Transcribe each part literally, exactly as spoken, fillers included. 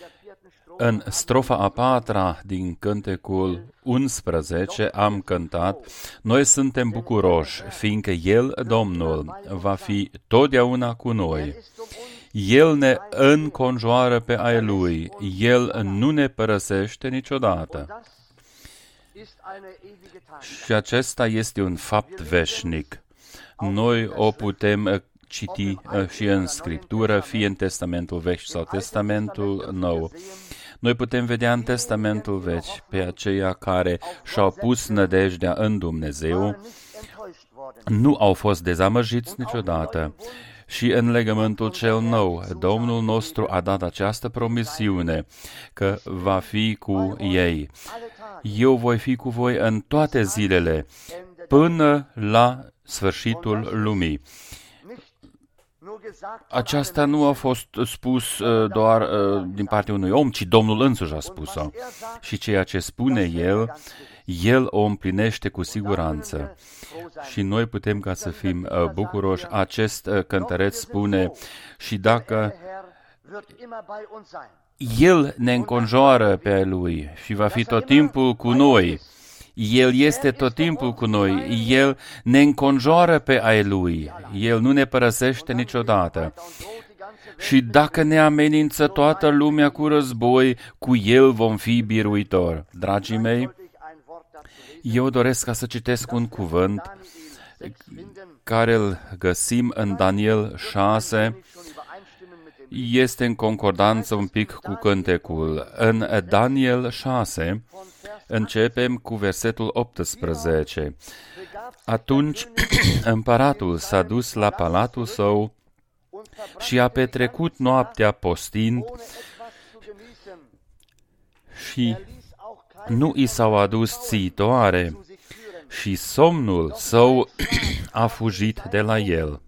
În strofa a patra din cântecul unsprezece am cântat: noi suntem bucuroși, fiindcă El, Domnul, va fi totdeauna cu noi. El ne înconjoară pe ai Lui, El nu ne părăsește niciodată. Și acesta este un fapt veșnic. Noi o putem citi și în Scriptură, fie în Testamentul Vechi sau Testamentul Nou. Noi putem vedea în Testamentul Vechi pe aceia care și-au pus nădejdea în Dumnezeu, nu au fost dezamăgiți niciodată. Și în legământul cel nou, Domnul nostru a dat această promisiune că va fi cu ei. Eu voi fi cu voi în toate zilele, până la sfârșitul lumii. Aceasta nu a fost spus uh, doar uh, din partea unui om, ci Domnul însuși a spus-o. Și ceea ce spune El, El o împlinește cu siguranță. Și noi putem ca să fim uh, bucuroși. Acest uh, cântăreț spune: și dacă El ne înconjoară pe ai Lui și va fi tot timpul cu noi, El este tot timpul cu noi, El ne înconjoară pe ai Lui, El nu ne părăsește niciodată. Și dacă ne amenință toată lumea cu război, cu El vom fi biruitori. Dragii mei, eu doresc ca să citesc un cuvânt care îl găsim în Daniel șase, este în concordanță un pic cu cântecul. În Daniel șase începem cu versetul optsprezece. Atunci împăratul s-a dus la palatul său și a petrecut noaptea postind și nu i s-au adus țitoare și somnul său a fugit de la el.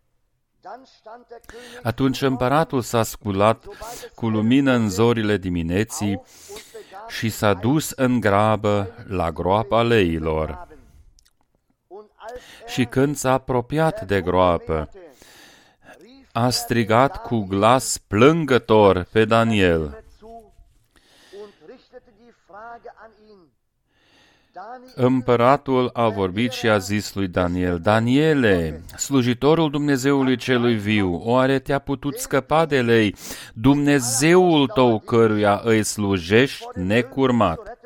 Atunci împăratul s-a sculat cu lumină în zorile dimineții și s-a dus în grabă la groapa leilor. Și când s-a apropiat de groapă, a strigat cu glas plângător pe Daniel. Împăratul a vorbit și a zis lui Daniel: Daniele, slujitorul Dumnezeului celui viu, oare te-a putut scăpa de lei, Dumnezeul tău căruia îi slujești necurmat?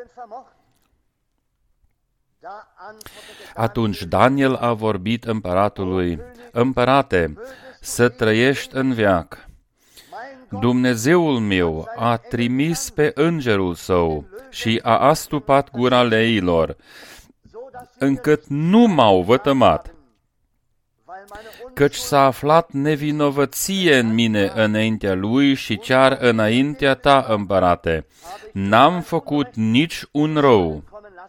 Atunci Daniel a vorbit împăratului: Împărate, să trăiești în veac. Dumnezeul meu a trimis pe îngerul său și a astupat gura leilor, încât nu m-au vătămat, căci s-a aflat nevinovăție în mine înaintea lui și chiar înaintea ta, împărate. N-am făcut nici un rău.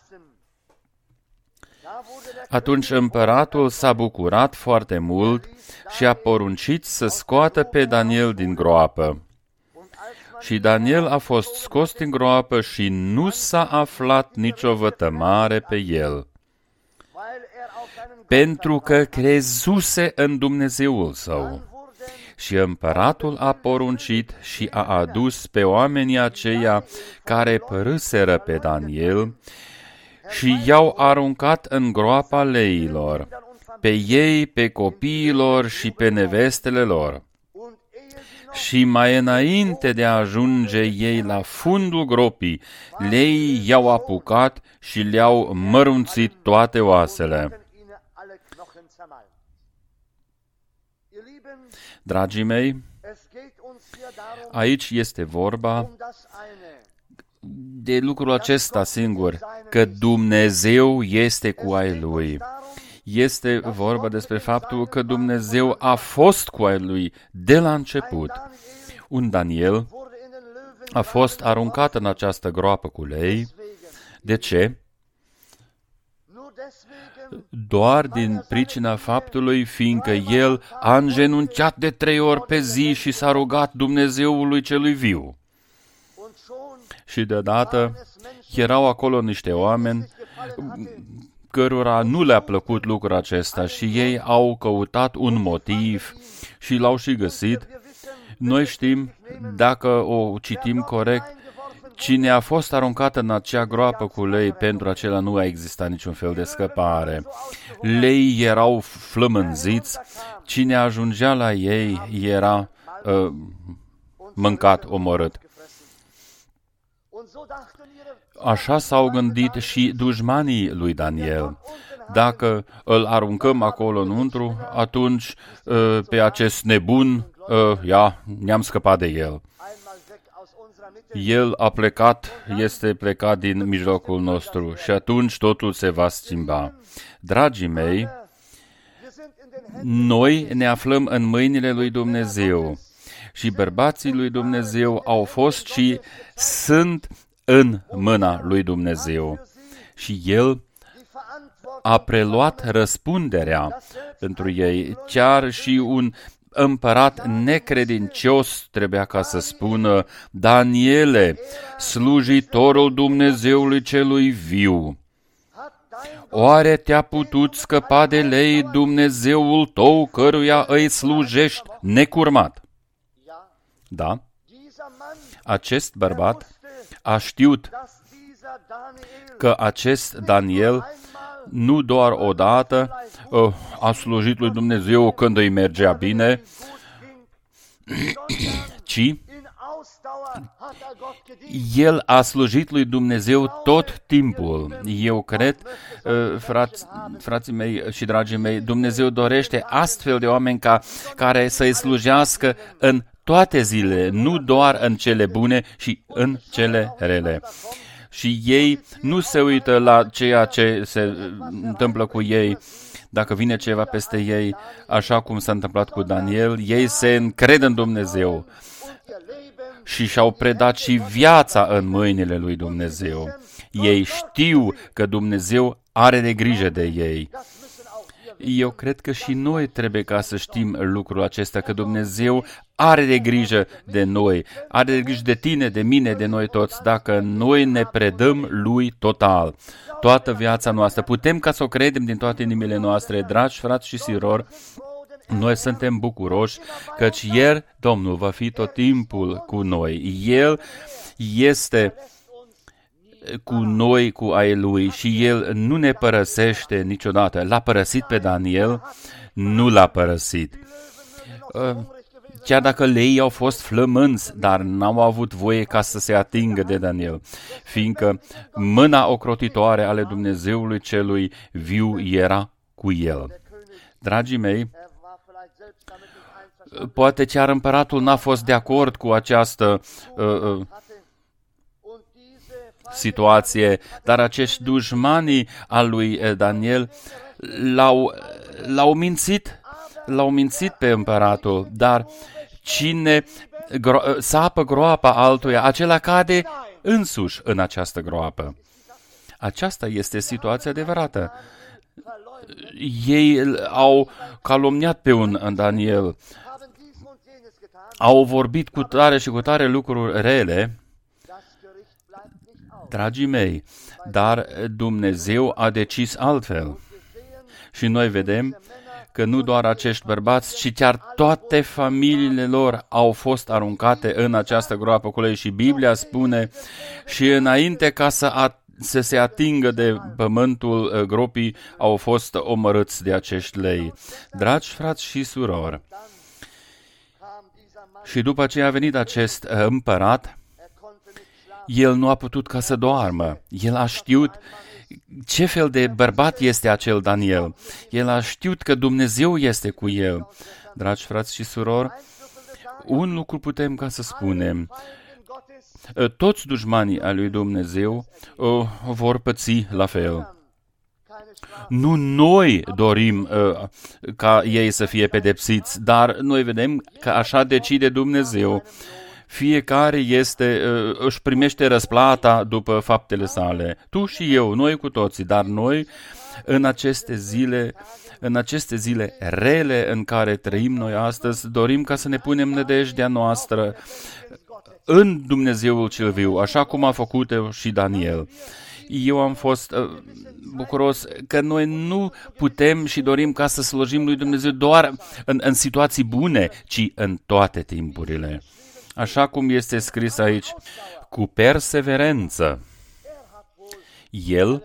Atunci împăratul s-a bucurat foarte mult și a poruncit să scoată pe Daniel din groapă. Și Daniel a fost scos din groapă și nu s-a aflat nicio vătămare pe el, pentru că crezuse în Dumnezeul său. Și împăratul a poruncit și a adus pe oamenii aceia care părâseră pe Daniel și i-au aruncat în groapa leilor, pe ei, pe copiilor și pe nevestele lor. Și mai înainte de a ajunge ei la fundul gropii, leii i-au apucat și le-au mărunțit toate oasele. Dragii mei, aici este vorba de lucrul acesta singur, că Dumnezeu este cu ai Lui. Este vorba despre faptul că Dumnezeu a fost cu ai Lui de la început. Un Daniel a fost aruncat în această groapă cu lei. De ce? Doar din pricina faptului, fiindcă el a îngenunchiat de trei ori pe zi și s-a rugat Dumnezeului celui viu. Și deodată erau acolo niște oameni cărora nu le-a plăcut lucrul acesta și ei au căutat un motiv și l-au și găsit. Noi știm, dacă o citim corect, cine a fost aruncat în acea groapă cu lei, pentru acela nu a existat niciun fel de scăpare. Lei erau flămânziți, cine ajungea la ei era uh, mâncat, omorât. Așa s-au gândit și dușmanii lui Daniel. Dacă îl aruncăm acolo înăuntru, atunci uh, pe acest nebun, uh, ia, ne-am scăpat de el. El a plecat, este plecat din mijlocul nostru și atunci totul se va schimba. Dragii mei, noi ne aflăm în mâinile lui Dumnezeu și bărbații lui Dumnezeu au fost și sunt în mâna lui Dumnezeu. Și El a preluat răspunderea pentru ei. Chiar și un împărat necredincios trebuia ca să spună: Daniele, slujitorul Dumnezeului celui viu, oare te-a putut scăpa de lei Dumnezeul tău căruia îi slujești necurmat? Da, acest bărbat a știut că acest Daniel nu doar odată uh, a slujit lui Dumnezeu când îi mergea bine, ci el a slujit lui Dumnezeu tot timpul. Eu cred, uh, frați, frații mei și dragii mei, Dumnezeu dorește astfel de oameni ca, care să-i slujească în toate zilele, nu doar în cele bune și în cele rele. Și ei nu se uită la ceea ce se întâmplă cu ei, dacă vine ceva peste ei, așa cum s-a întâmplat cu Daniel, ei se încred în Dumnezeu și și-au predat și viața în mâinile lui Dumnezeu. Ei știu că Dumnezeu are de grijă de ei. Eu cred că și noi trebuie ca să știm lucrul acesta, că Dumnezeu are de grijă de noi, are de grijă de tine, de mine, de noi toți, dacă noi ne predăm Lui total, toată viața noastră. Putem ca să o credem din toate inimile noastre, dragi frați și surori, noi suntem bucuroși, căci ieri Domnul va fi tot timpul cu noi. El este cu noi, cu ai Lui, și El nu ne părăsește niciodată. L-a părăsit pe Daniel? Nu l-a părăsit. Chiar dacă leii au fost flămânzi, dar n-au avut voie ca să se atingă de Daniel, fiindcă mâna ocrotitoare ale Dumnezeului celui viu era cu el. Dragii mei, poate chiar împăratul n-a fost de acord cu această uh, uh, situație, dar acești dușmanii al lui Daniel l-au, l-au mințit, l-au mințit pe împăratul, dar cine gro- sapă groapa altuia, acela cade însuși în această groapă. Aceasta este situația adevărată. Ei au calomniat pe un Daniel, au vorbit cu tare și cu tare lucruri rele, dragii mei, dar Dumnezeu a decis altfel. Și noi vedem că nu doar acești bărbați, ci chiar toate familiile lor au fost aruncate în această groapă cu lei. Și Biblia spune, și înainte ca să, a, să se atingă de pământul gropii, au fost omorâți de acești lei. Dragi frați și surori, și după ce a venit acest împărat, el nu a putut ca să doarmă. El a știut ce fel de bărbat este acel Daniel. El a știut că Dumnezeu este cu el. Dragi frați și surori, un lucru putem ca să spunem. Toți dușmanii al lui Dumnezeu uh, vor păți la fel. Nu noi dorim uh, ca ei să fie pedepsiți, dar noi vedem că așa decide Dumnezeu. Fiecare este, își primește răsplata după faptele sale. Tu și eu, noi cu toții, dar noi în aceste zile, în aceste zile rele în care trăim noi astăzi, dorim ca să ne punem nădejdea noastră în Dumnezeul cel viu, așa cum a făcut și Daniel. Eu am fost uh, bucuros că noi nu putem și dorim ca să slujim lui Dumnezeu doar în, în situații bune, ci în toate timpurile. Așa cum este scris aici, cu perseverență. El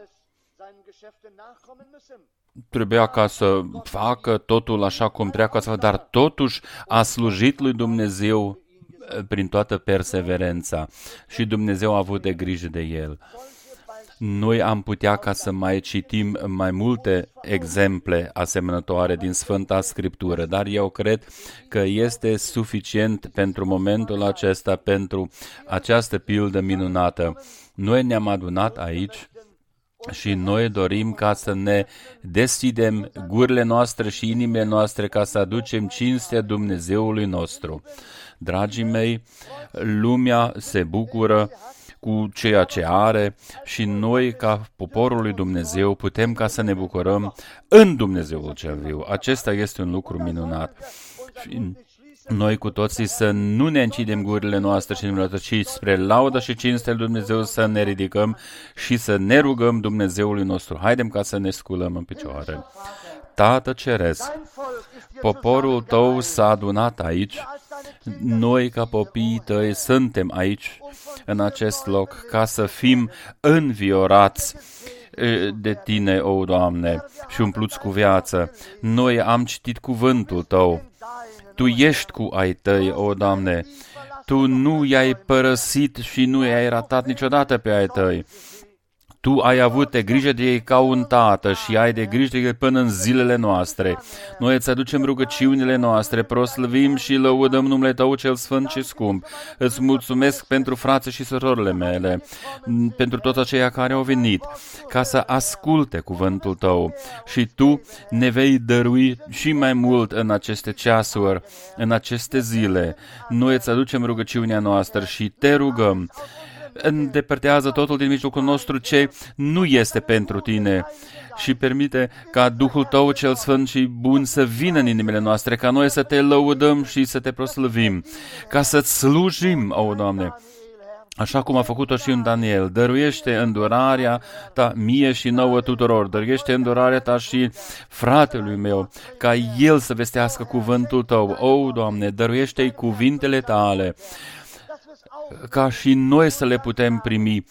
trebuia ca să facă totul așa cum trebuia, dar totuși a slujit lui Dumnezeu prin toată perseverența și Dumnezeu a avut de grijă de el. Noi am putea ca să mai citim mai multe exemple asemănătoare din Sfânta Scriptură, dar eu cred că este suficient pentru momentul acesta, pentru această pildă minunată. Noi ne-am adunat aici și noi dorim ca să ne deschidem gurile noastre și inimile noastre ca să aducem cinstea Dumnezeului nostru. Dragii mei, lumea se bucură cu ceea ce are și noi, ca poporul lui Dumnezeu, putem ca să ne bucurăm în Dumnezeul cel viu. Acesta este un lucru minunat. Și noi cu toții să nu ne închidem gurile noastre și inimile noastre, ci spre laudă și cinste lui Dumnezeu să ne ridicăm și să ne rugăm Dumnezeului nostru. Haidem ca să ne sculăm în picioare. Tată Ceresc, poporul tău s-a adunat aici. Noi, ca copiii tăi, suntem aici, în acest loc, ca să fim înviorați de tine, o Doamne, și umpluți cu viață. Noi am citit cuvântul tău. Tu ești cu ai tăi, o Doamne. Tu nu i-ai părăsit și nu i-ai ratat niciodată pe ai tăi. Tu ai avut de grijă de ei ca un tată și ai de grijă de ei până în zilele noastre. Noi îți aducem rugăciunile noastre, proslăvim și lăudăm numele Tău cel sfânt și scump. Îți mulțumesc pentru frații și surorile mele, pentru toți aceia care au venit, ca să asculte cuvântul Tău. Și Tu ne vei dărui și mai mult în aceste ceasuri, în aceste zile. Noi îți aducem rugăciunea noastră și Te rugăm. Îndepărtează totul din mijlocul nostru ce nu este pentru Tine și permite ca Duhul Tău cel Sfânt și Bun să vină în inimile noastre, ca noi să Te lăudăm și să Te proslăvim, ca să-Ți slujim, o Doamne, așa cum a făcut-o și în Daniel. Dăruiește îndurarea Ta mie și nouă tuturor, dăruiește îndurarea Ta și fratelui meu, ca el să vestească cuvântul Tău. O, Doamne, dăruiește-i cuvintele Tale, ca și noi să le putem primi.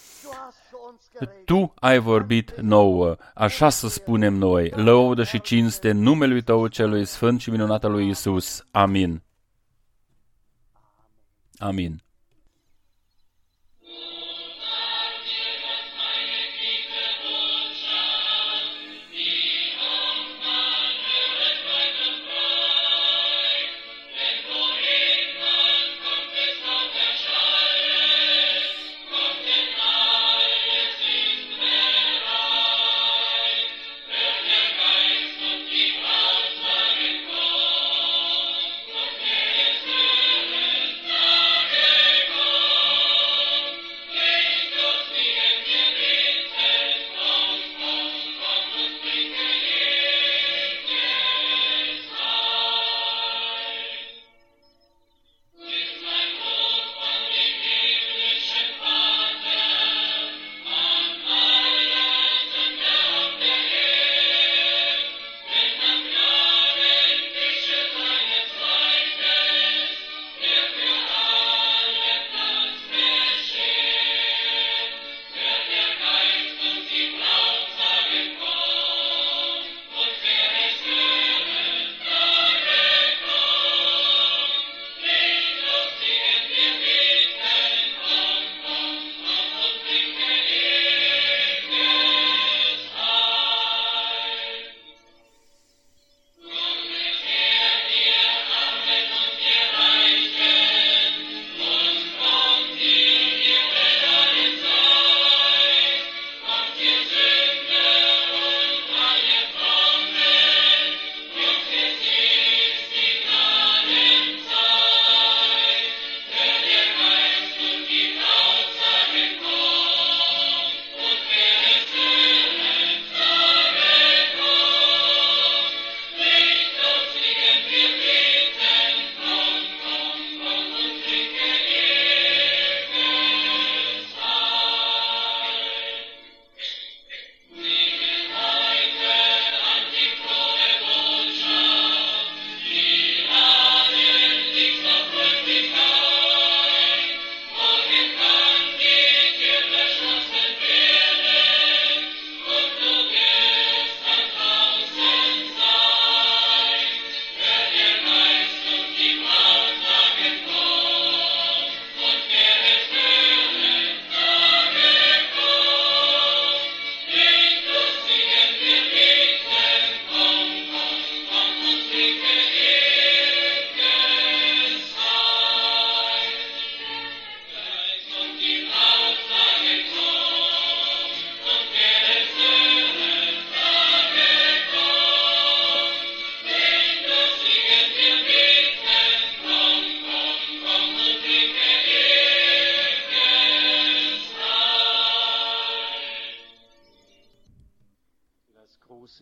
Tu ai vorbit nouă, așa să spunem noi, lăudă și cinste numelui Tău celui sfânt și minunat al lui Iisus. Amin. Amin. Yeah.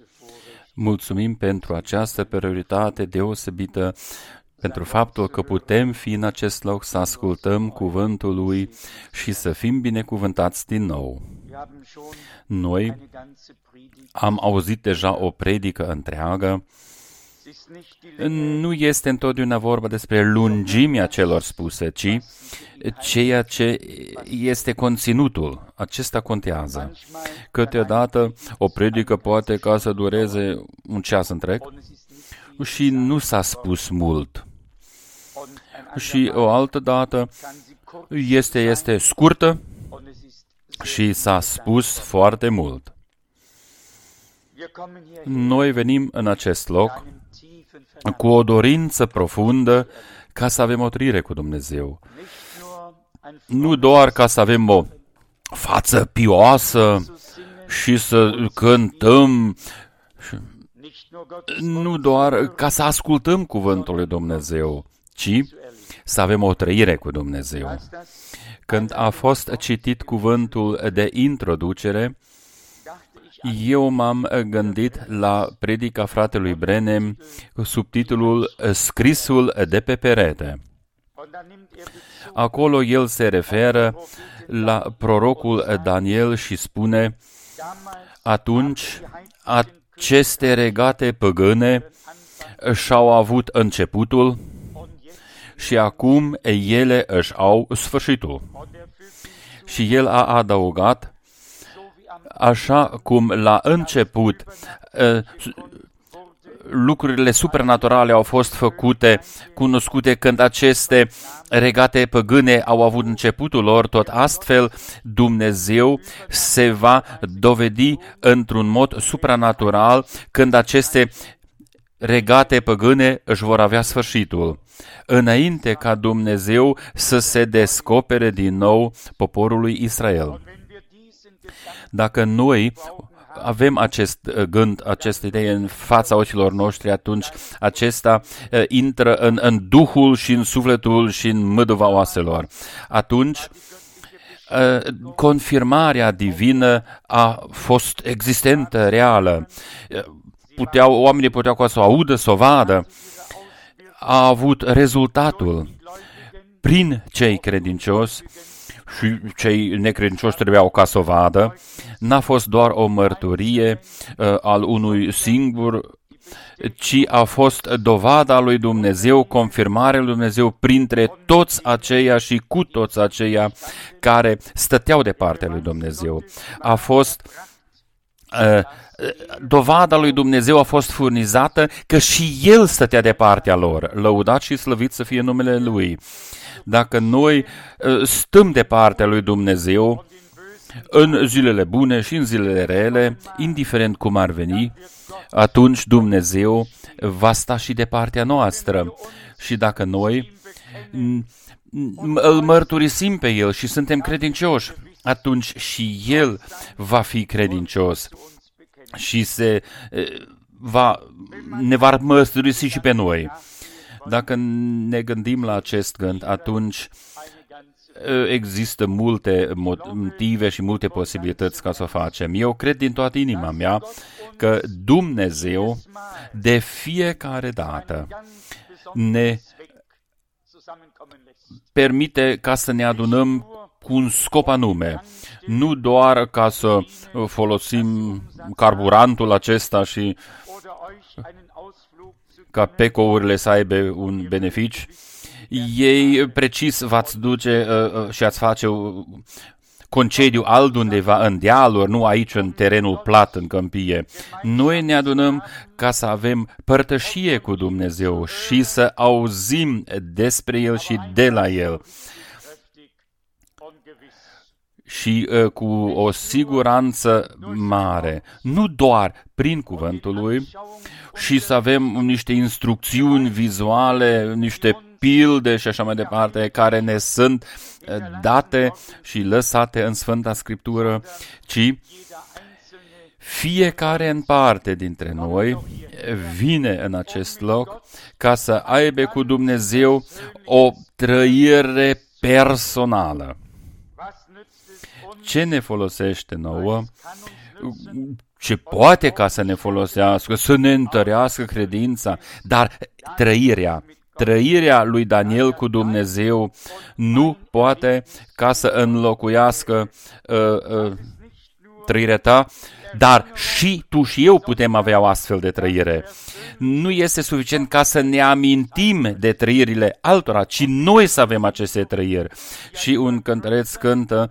Mulțumim pentru această prioritate deosebită, pentru faptul că putem fi în acest loc să ascultăm cuvântul Lui și să fim binecuvântați din nou. Noi am auzit deja o predică întreagă. Nu este întotdeauna vorba despre lungimea celor spuse, ci ceea ce este conținutul. Acesta contează. Câteodată o predică poate ca să dureze un ceas întreg și nu s-a spus mult. Și o altă dată este, este scurtă și s-a spus foarte mult. Noi venim în acest loc cu o dorință profundă ca să avem o trăire cu Dumnezeu. Nu doar ca să avem o față pioasă și să cântăm, nu doar ca să ascultăm cuvântul lui Dumnezeu, ci să avem o trăire cu Dumnezeu. Când a fost citit cuvântul de introducere, eu m-am gândit la predica fratelui Branham cu subtitlul Scrisul de pe perete. Acolo el se referă la prorocul Daniel și spune: atunci aceste regate păgâne și-au avut începutul și acum ele își au sfârșitul. Și el a adăugat: așa cum la început lucrurile supranaturale au fost făcute, cunoscute când aceste regate păgâne au avut începutul lor, tot astfel Dumnezeu se va dovedi într-un mod supranatural când aceste regate păgâne își vor avea sfârșitul, înainte ca Dumnezeu să se descopere din nou poporului Israel. Dacă noi avem acest gând, această idee în fața ochilor noștri, atunci acesta uh, intră în, în duhul și în sufletul și în măduva oaselor. Atunci uh, confirmarea divină a fost existentă, reală. Puteau, oamenii puteau ca să o audă, să o vadă. A avut rezultatul prin cei credincioși și cei necredincioși trebuiau ca să o vadă. N-a fost doar o mărturie uh, al unui singur, ci a fost dovada lui Dumnezeu, confirmarea lui Dumnezeu printre toți aceia și cu toți aceia care stăteau de partea lui Dumnezeu. A fost uh, dovada lui Dumnezeu a fost furnizată că și El stătea de partea lor. Lăudat și slăvit să fie numele Lui. Dacă noi stăm de partea lui Dumnezeu în zilele bune și în zilele rele, indiferent cum ar veni, atunci Dumnezeu va sta și de partea noastră. Și dacă noi îl mărturisim pe El și suntem credincioși, atunci și El va fi credincios și se va, ne va mărturisi și pe noi. Dacă ne gândim la acest gând, atunci există multe motive și multe posibilități ca să o facem. Eu cred din toată inima mea că Dumnezeu de fiecare dată ne permite ca să ne adunăm cu un scop anume. Nu doar ca să folosim carburantul acesta și ca pecourile să aibă un beneficiu. Ei precis v-ați duce uh, și ați face uh, concediu altundeva în dealuri, nu aici în terenul plat, în câmpie. Noi ne adunăm ca să avem părtășie cu Dumnezeu și să auzim despre El și de la El. Și uh, cu o siguranță mare, nu doar prin cuvântul Lui, și să avem niște instrucțiuni vizuale, niște pilde și așa mai departe, care ne sunt date și lăsate în Sfânta Scriptură, ci fiecare în parte dintre noi vine în acest loc ca să aibă cu Dumnezeu o trăire personală. Ce ne folosește nouă? Ce poate ca să ne folosească, să ne întărească credința, dar trăirea, trăirea lui Daniel cu Dumnezeu nu poate ca să înlocuiască uh, uh, trăirea ta, dar și tu și eu putem avea o astfel de trăire. Nu este suficient ca să ne amintim de trăirile altora, ci noi să avem aceste trăiri. Și un cântăreț cântă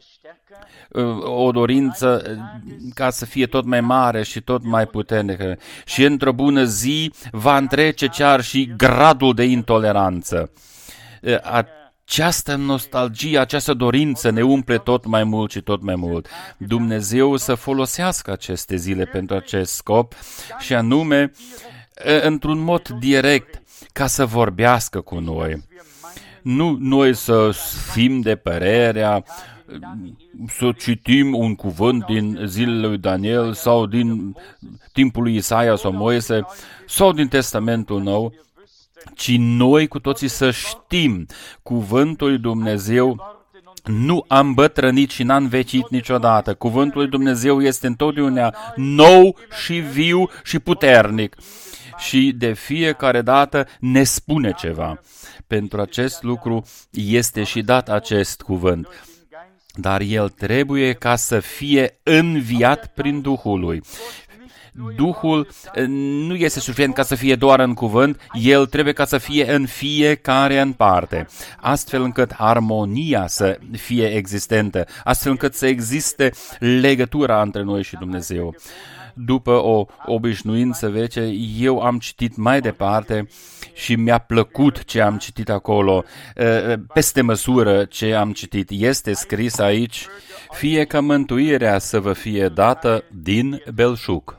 o dorință ca să fie tot mai mare și tot mai puternică. Și într-o bună zi va întrece chiar și gradul de intoleranță. Această nostalgie, această dorință ne umple tot mai mult și tot mai mult. Dumnezeu să folosească aceste zile pentru acest scop și anume într-un mod direct ca să vorbească cu noi. Nu noi să fim de părerea, să citim un cuvânt din zilele lui Daniel sau din timpul lui Isaia sau Moise sau din Testamentul Nou, ci noi cu toții să știm cuvântul lui Dumnezeu nu a îmbătrânit și n-a învecit niciodată. Cuvântul lui Dumnezeu este întotdeauna nou și viu și puternic și de fiecare dată ne spune ceva. Pentru acest lucru este și dat acest cuvânt. Dar el trebuie ca să fie înviat prin Duhul lui. Duhul nu este suficient ca să fie doar în cuvânt, el trebuie ca să fie în fiecare în parte, astfel încât armonia să fie existentă, astfel încât să existe legătura între noi și Dumnezeu. După o obișnuință veche, eu am citit mai departe și mi-a plăcut ce am citit acolo, peste măsură ce am citit. Este scris aici, fie ca mântuirea să vă fie dată din belșug.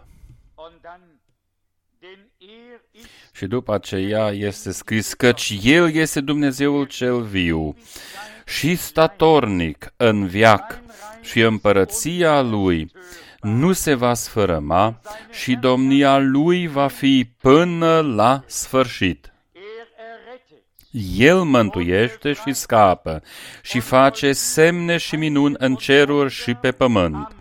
Și după aceea este scris, căci El este Dumnezeul cel viu și statornic în veac și împărăția Lui nu se va sfărâma și domnia Lui va fi până la sfârșit. El mântuiește și scapă și face semne și minuni în ceruri și pe pământ.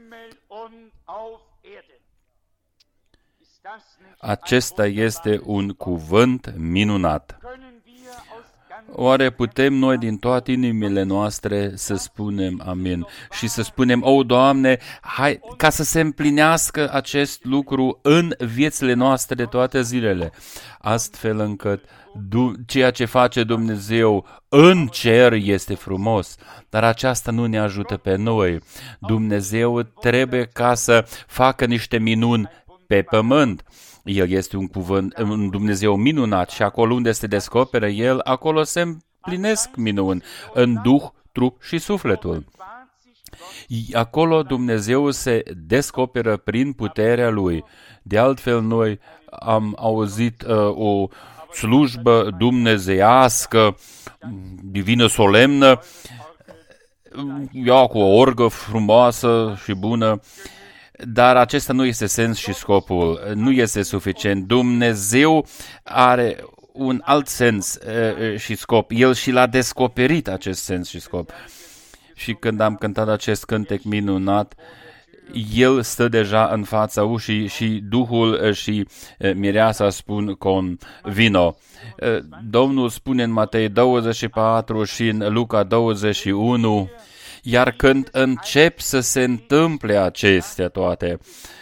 Acesta este un cuvânt minunat. Oare putem noi din toate inimile noastre să spunem amin și să spunem, o, Doamne, hai, ca să se împlinească acest lucru în viețile noastre de toate zilele, astfel încât ceea ce face Dumnezeu în cer este frumos, dar aceasta nu ne ajută pe noi. Dumnezeu trebuie ca să facă niște minuni pe pământ. El este un cuvânt, un Dumnezeu minunat și acolo unde se descoperă El, acolo se împlinesc minuni în Duh, trup și sufletul. Acolo Dumnezeu se descoperă prin puterea Lui. De altfel, noi am auzit uh, o slujbă dumnezeiască, divină, solemnă, ea cu o orgă frumoasă și bună, dar acesta nu este sens și scopul, nu este suficient. Dumnezeu are un alt sens uh, și scop. El și l-a descoperit acest sens și scop. Și când am cântat acest cântec minunat, El stă deja în fața ușii și Duhul și uh, mireasa spun con vino. Uh, Domnul spune în Matei douăzeci și patru și în Luca douăzeci și unu, iar când încep să se întâmple acestea toate,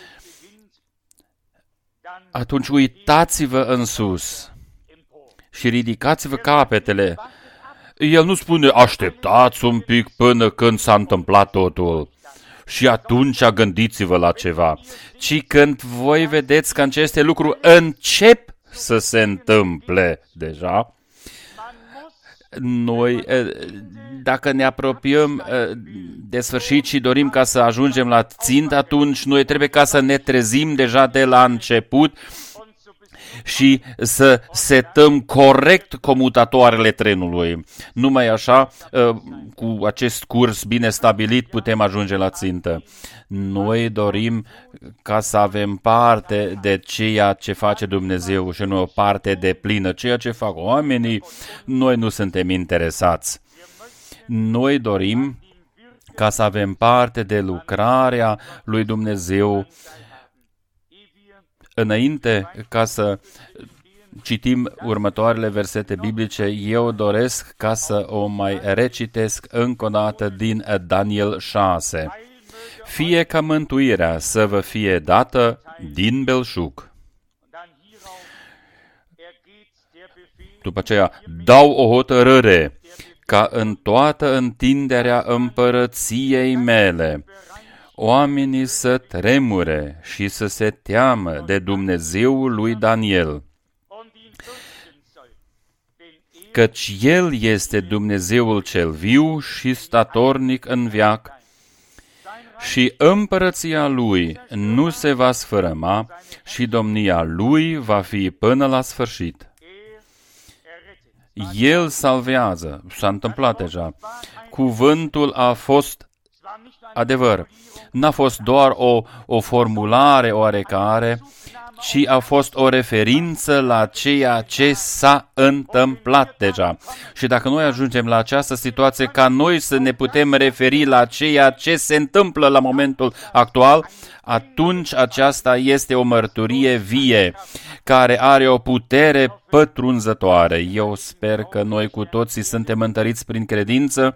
atunci uitați-vă în sus și ridicați-vă capetele. El nu spune, așteptați un pic până când s-a întâmplat totul și atunci gândiți-vă la ceva, ci când voi vedeți că aceste lucruri încep să se întâmple deja, noi, dacă ne apropiem de sfârșit și dorim ca să ajungem la țintă, atunci noi trebuie ca să ne trezim deja de la început și să setăm corect comutatoarele trenului. Numai așa, cu acest curs bine stabilit, putem ajunge la țintă. Noi dorim ca să avem parte de ceea ce face Dumnezeu și nu o parte de plină. Ceea ce fac oamenii, noi nu suntem interesați. Noi dorim ca să avem parte de lucrarea lui Dumnezeu. Înainte ca să citim următoarele versete biblice, eu doresc ca să o mai recitesc încă o dată din Daniel șase. Fie ca mântuirea să vă fie dată din belșug. După aceea, dau o hotărâre ca în toată întinderea împărăției mele oamenii să tremure și să se teamă de Dumnezeul lui Daniel, căci El este Dumnezeul cel viu și statornic în veac, și împărăția Lui nu se va sfărâma și domnia Lui va fi până la sfârșit. El salvează, s-a întâmplat deja. Cuvântul a fost adevăr. N-a fost doar o, o formulare oarecare, ci a fost o referință la ceea ce s-a întâmplat deja. Și dacă noi ajungem la această situație ca noi să ne putem referi la ceea ce se întâmplă la momentul actual, atunci aceasta este o mărturie vie, care are o putere pătrunzătoare. Eu sper că noi cu toții suntem întăriți prin credință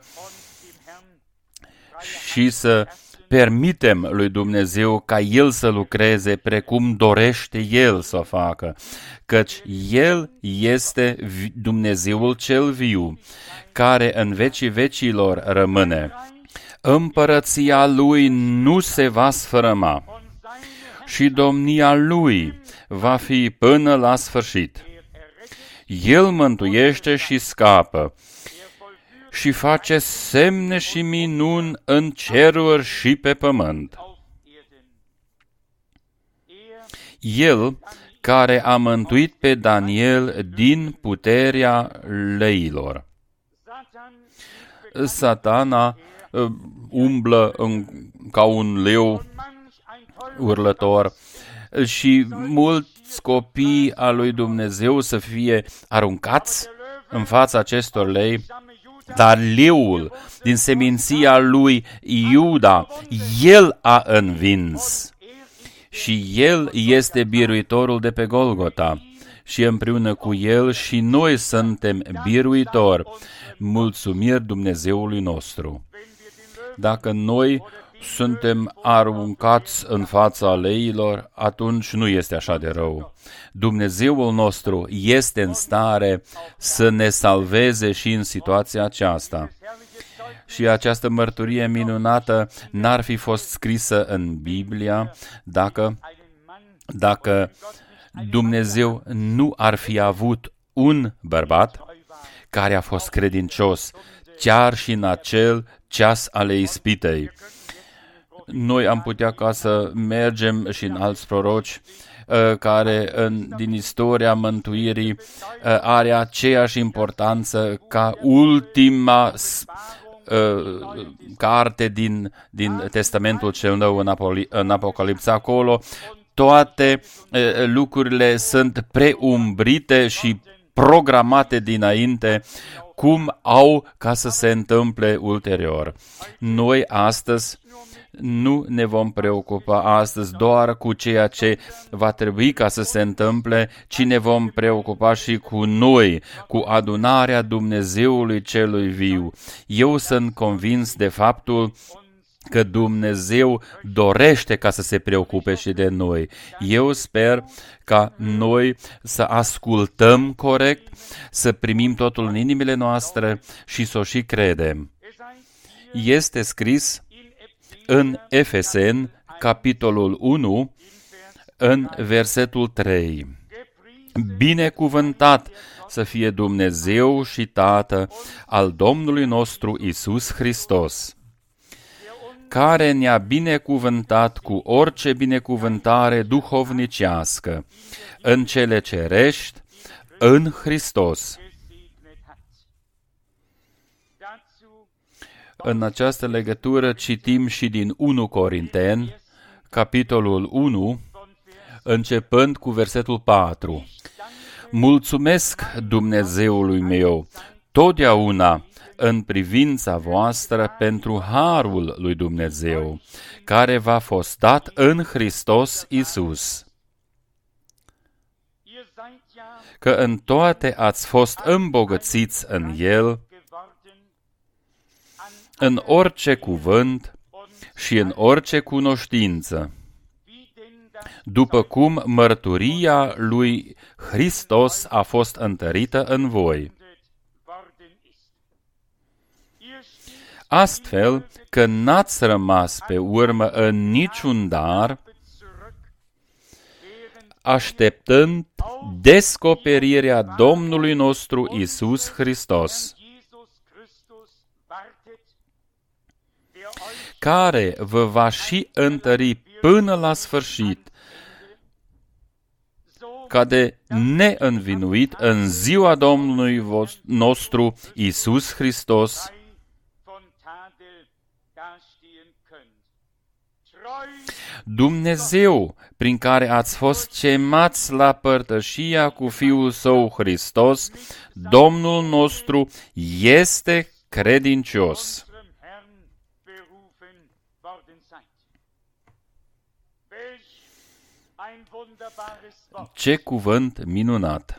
și să permitem lui Dumnezeu ca El să lucreze precum dorește El să o facă, căci El este Dumnezeul cel viu, care în vecii vecilor rămâne. Împărăția Lui nu se va sfărâma și domnia Lui va fi până la sfârșit. El mântuiește și scapă și face semne și minuni în ceruri și pe pământ. El care a mântuit pe Daniel din puterea leilor. Satana uh, umblă în, ca un leu urlător și mulți copii al lui Dumnezeu să fie aruncați în fața acestor lei, dar leul din seminția lui Iuda, el a învins și el este biruitorul de pe Golgota și împreună cu el și noi suntem biruitori. Mulțumiri Dumnezeului nostru. Dacă noi suntem aruncați în fața leilor, atunci nu este așa de rău. Dumnezeul nostru este în stare să ne salveze și în situația aceasta. Și această mărturie minunată n-ar fi fost scrisă în Biblia dacă, dacă Dumnezeu nu ar fi avut un bărbat care a fost credincios chiar și în acel ceas ale ispitei. Noi am putea ca să mergem și în alți proroci uh, care în, din istoria mântuirii uh, are aceeași importanță ca ultima uh, carte din, din Testamentul cel Nou în, Apoli, în Apocalipsa. Acolo toate uh, lucrurile sunt preumbrite și programate dinainte cum au ca să se întâmple ulterior. Noi astăzi nu ne vom preocupa astăzi doar cu ceea ce va trebui ca să se întâmple, ci ne vom preocupa și cu noi, cu adunarea Dumnezeului celui viu. Eu sunt convins de faptul că Dumnezeu dorește ca să se preocupe și de noi. Eu sper ca noi să ascultăm corect, să primim totul în inimile noastre și să o și credem. Este scris în Efeseni, capitolul unu, în versetul trei. Binecuvântat să fie Dumnezeu și Tată al Domnului nostru Iisus Hristos, care ne-a binecuvântat cu orice binecuvântare duhovnicească în cele cerești, în Hristos. În această legătură citim și din unu Corinteni, capitolul unu, începând cu versetul patru. Mulțumesc Dumnezeului meu totdeauna în privința voastră pentru harul lui Dumnezeu, care v-a fost dat în Hristos Iisus. Că în toate ați fost îmbogățiți în El, în orice cuvânt și în orice cunoștință, după cum mărturia lui Hristos a fost întărită în voi. Astfel că n-ați rămas pe urmă în niciun dar, așteptând descoperirea Domnului nostru Iisus Hristos, care vă va și întări până la sfârșit, ca de neînvinuit în ziua Domnului nostru Iisus Hristos. Dumnezeu, prin care ați fost chemați la părtășia cu Fiul Său Hristos, Domnul nostru, este credincios. Ce cuvânt minunat!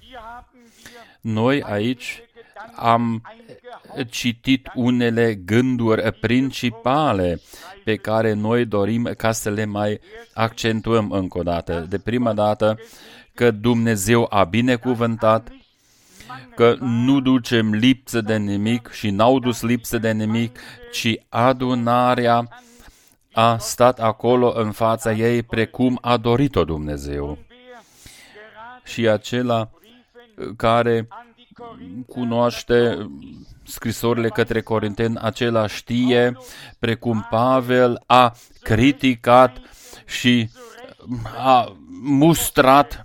Noi aici am citit unele gânduri principale pe care noi dorim ca să le mai accentuăm încă o dată. De prima dată că Dumnezeu a binecuvântat, că nu ducem lipsă de nimic și n-au dus lipsă de nimic, ci adunarea a stat acolo în fața ei precum a dorit-o Dumnezeu. Și acela care cunoaște scrisorile către Corinteni, acela știe, precum Pavel a criticat și a mustrat.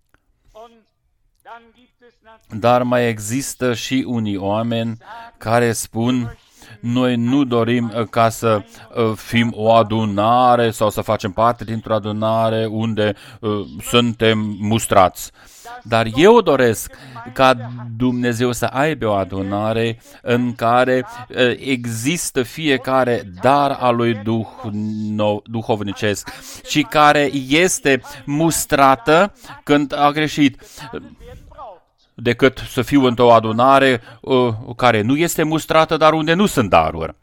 Dar mai există și unii oameni care spun: noi nu dorim ca să fim o adunare sau să facem parte dintr-o adunare unde uh, suntem mustrați. Dar eu doresc ca Dumnezeu să aibă o adunare în care uh, există fiecare dar al lui Duh, no, duhovnicesc și care este mustrată când a greșit, decât să fiu într-o adunare uh, care nu este mustrată, dar unde nu sunt daruri.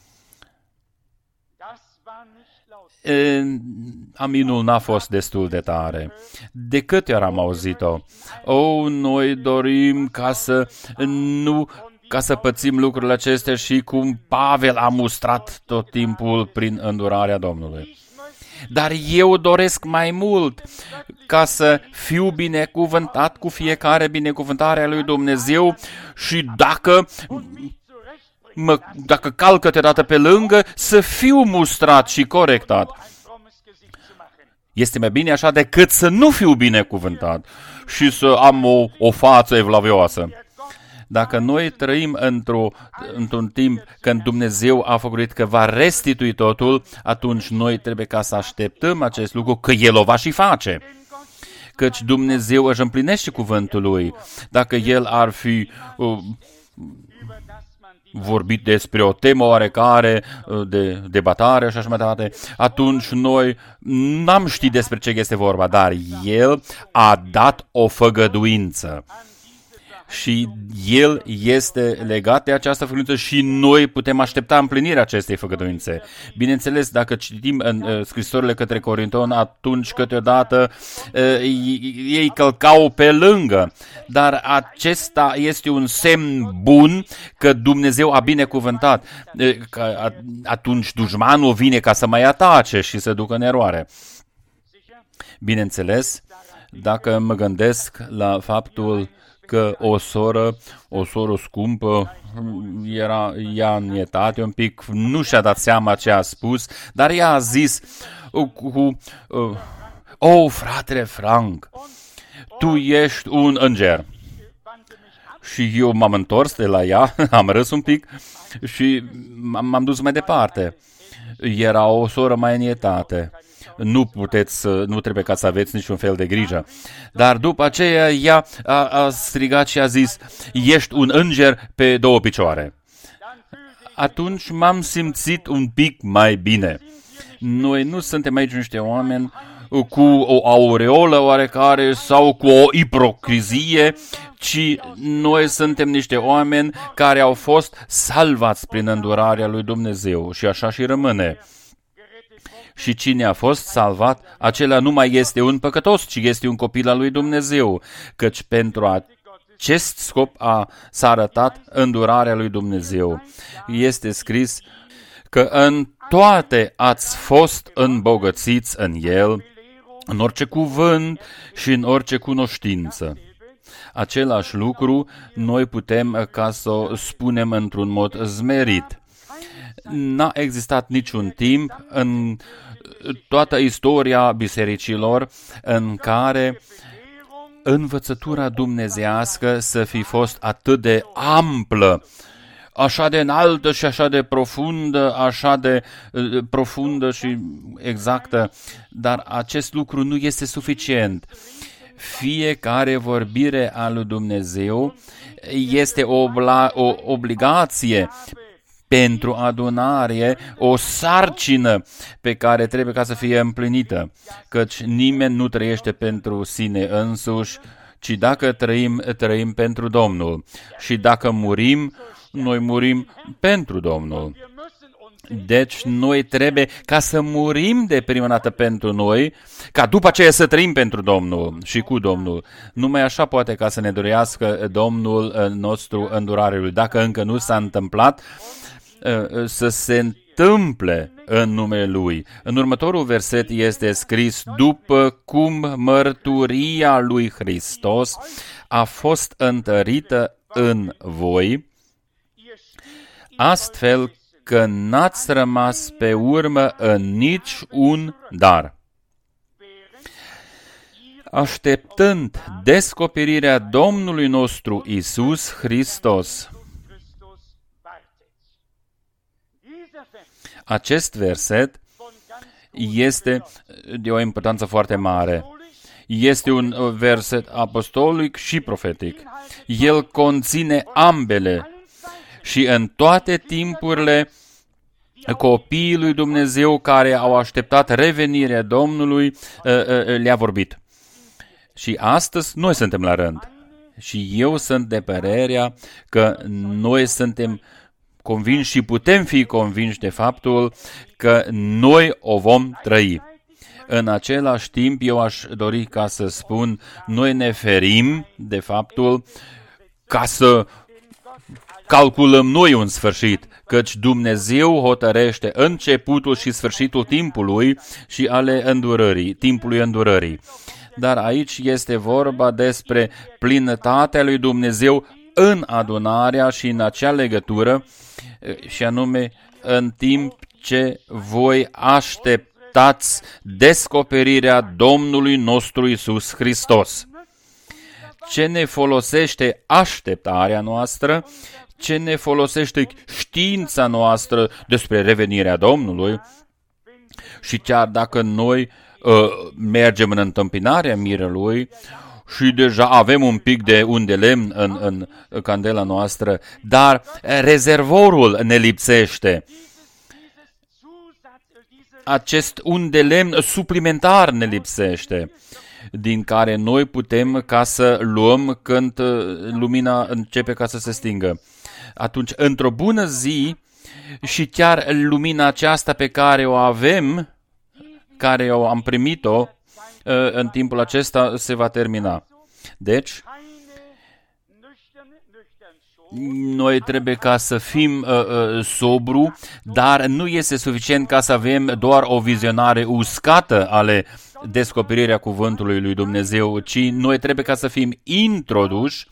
E, aminul n-a fost destul de tare. De câte ori am auzit-o? Oh, noi dorim ca să nu ca să pățim lucrurile acestea și cum Pavel a mustrat tot timpul prin îndurarea Domnului. Dar eu doresc mai mult ca să fiu binecuvântat cu fiecare binecuvântare a lui Dumnezeu și dacă, mă, dacă calc câteodată pe lângă, să fiu mustrat și corectat. Este mai bine așa decât să nu fiu binecuvântat și să am o, o față evlavioasă. Dacă noi trăim într-o, într-un timp când Dumnezeu a făcut că va restitui totul, atunci noi trebuie ca să așteptăm acest lucru, că El o va și face. Căci Dumnezeu își împlinește cuvântul Lui. Dacă El ar fi uh, vorbit despre o temă oarecare uh, de debatare și așa mai departe, atunci noi n-am ști despre ce este vorba, dar El a dat o făgăduință. Și El este legat de această făgăduință și noi putem aștepta împlinirea acestei făgăduințe. Bineînțeles, dacă citim în uh, scrisorile către Corinteni, atunci câteodată uh, ei călcau pe lângă. Dar acesta este un semn bun că Dumnezeu a binecuvântat. Uh, că atunci dușmanul vine ca să mai atace și să ducă în eroare. Bineînțeles, dacă mă gândesc la faptul că o soră, o soră scumpă, era ea în etate un pic, nu și-a dat seama ce a spus, dar ea a zis cu, uh, oh, fratele Frank, tu ești un înger. Și eu m-am întors de la ea, am râs un pic și m-am dus mai departe. Era o soră mai în etate. nu puteți, nu trebuie ca să aveți niciun fel de grijă. Dar după aceea ea a, a strigat și a zis, ești un înger pe două picioare. Atunci m-am simțit un pic mai bine. Noi nu suntem aici niște oameni cu o aureolă oarecare sau cu o ipocrizie, ci noi suntem niște oameni care au fost salvați prin îndurarea lui Dumnezeu și așa și rămâne. Și cine a fost salvat, acela nu mai este un păcătos, ci este un copil al lui Dumnezeu, căci pentru acest scop a, s-a arătat îndurarea lui Dumnezeu. Este scris că în toate ați fost îmbogățiți în El, în orice cuvânt și în orice cunoștință. Același lucru noi putem ca să o spunem într-un mod zmerit. N-a existat niciun timp în toată istoria bisericilor în care învățătura dumnezeiască să fi fost atât de amplă, așa de înaltă și așa de profundă, așa de uh, profundă și exactă, dar acest lucru nu este suficient. Fiecare vorbire a lui Dumnezeu este o, obla, o obligație pentru adunare, o sarcină pe care trebuie ca să fie împlinită, căci nimeni nu trăiește pentru sine însuși, ci dacă trăim, trăim pentru Domnul. Și dacă murim, noi murim pentru Domnul. Deci noi trebuie ca să murim de prima dată pentru noi, ca după aceea să trăim pentru Domnul și cu Domnul. Numai așa poate ca să ne dorească Domnul nostru îndurarea Lui. Dacă încă nu s-a întâmplat, să se întâmple în numele Lui. În următorul verset este scris, după cum mărturia lui Hristos a fost întărită în voi, astfel că n-ați rămas pe urmă în nici un dar. Așteptând descoperirea Domnului nostru Iisus Hristos. Acest verset este de o importanță foarte mare. Este un verset apostolic și profetic. El conține ambele și în toate timpurile copiii lui Dumnezeu care au așteptat revenirea Domnului le-a vorbit. Și astăzi noi suntem la rând. Și eu sunt de părerea că noi suntem convinși și putem fi convinși de faptul că noi o vom trăi. În același timp, eu aș dori ca să spun, noi ne ferim de faptul ca să calculăm noi un sfârșit, căci Dumnezeu hotărăște începutul și sfârșitul timpului și ale îndurării, timpului îndurării. Dar aici este vorba despre plinătatea lui Dumnezeu în adunarea și în acea legătură, și anume în timp ce voi așteptați descoperirea Domnului nostru Iisus Hristos. Ce ne folosește așteptarea noastră, ce ne folosește știința noastră despre revenirea Domnului, și chiar dacă noi uh, mergem în întâmpinarea mirelui și deja avem un pic de un de lemn în, în candela noastră, dar rezervorul ne lipsește. Acest un de lemn suplimentar ne lipsește, din care noi putem ca să luăm când lumina începe ca să se stingă. Atunci, într-o bună zi, și chiar lumina aceasta pe care o avem, care o am primit-o, în timpul acesta se va termina. Deci, noi trebuie ca să fim uh, uh, sobru, dar nu este suficient ca să avem doar o vizionare uscată ale descoperirea cuvântului lui Dumnezeu, ci noi trebuie ca să fim introduși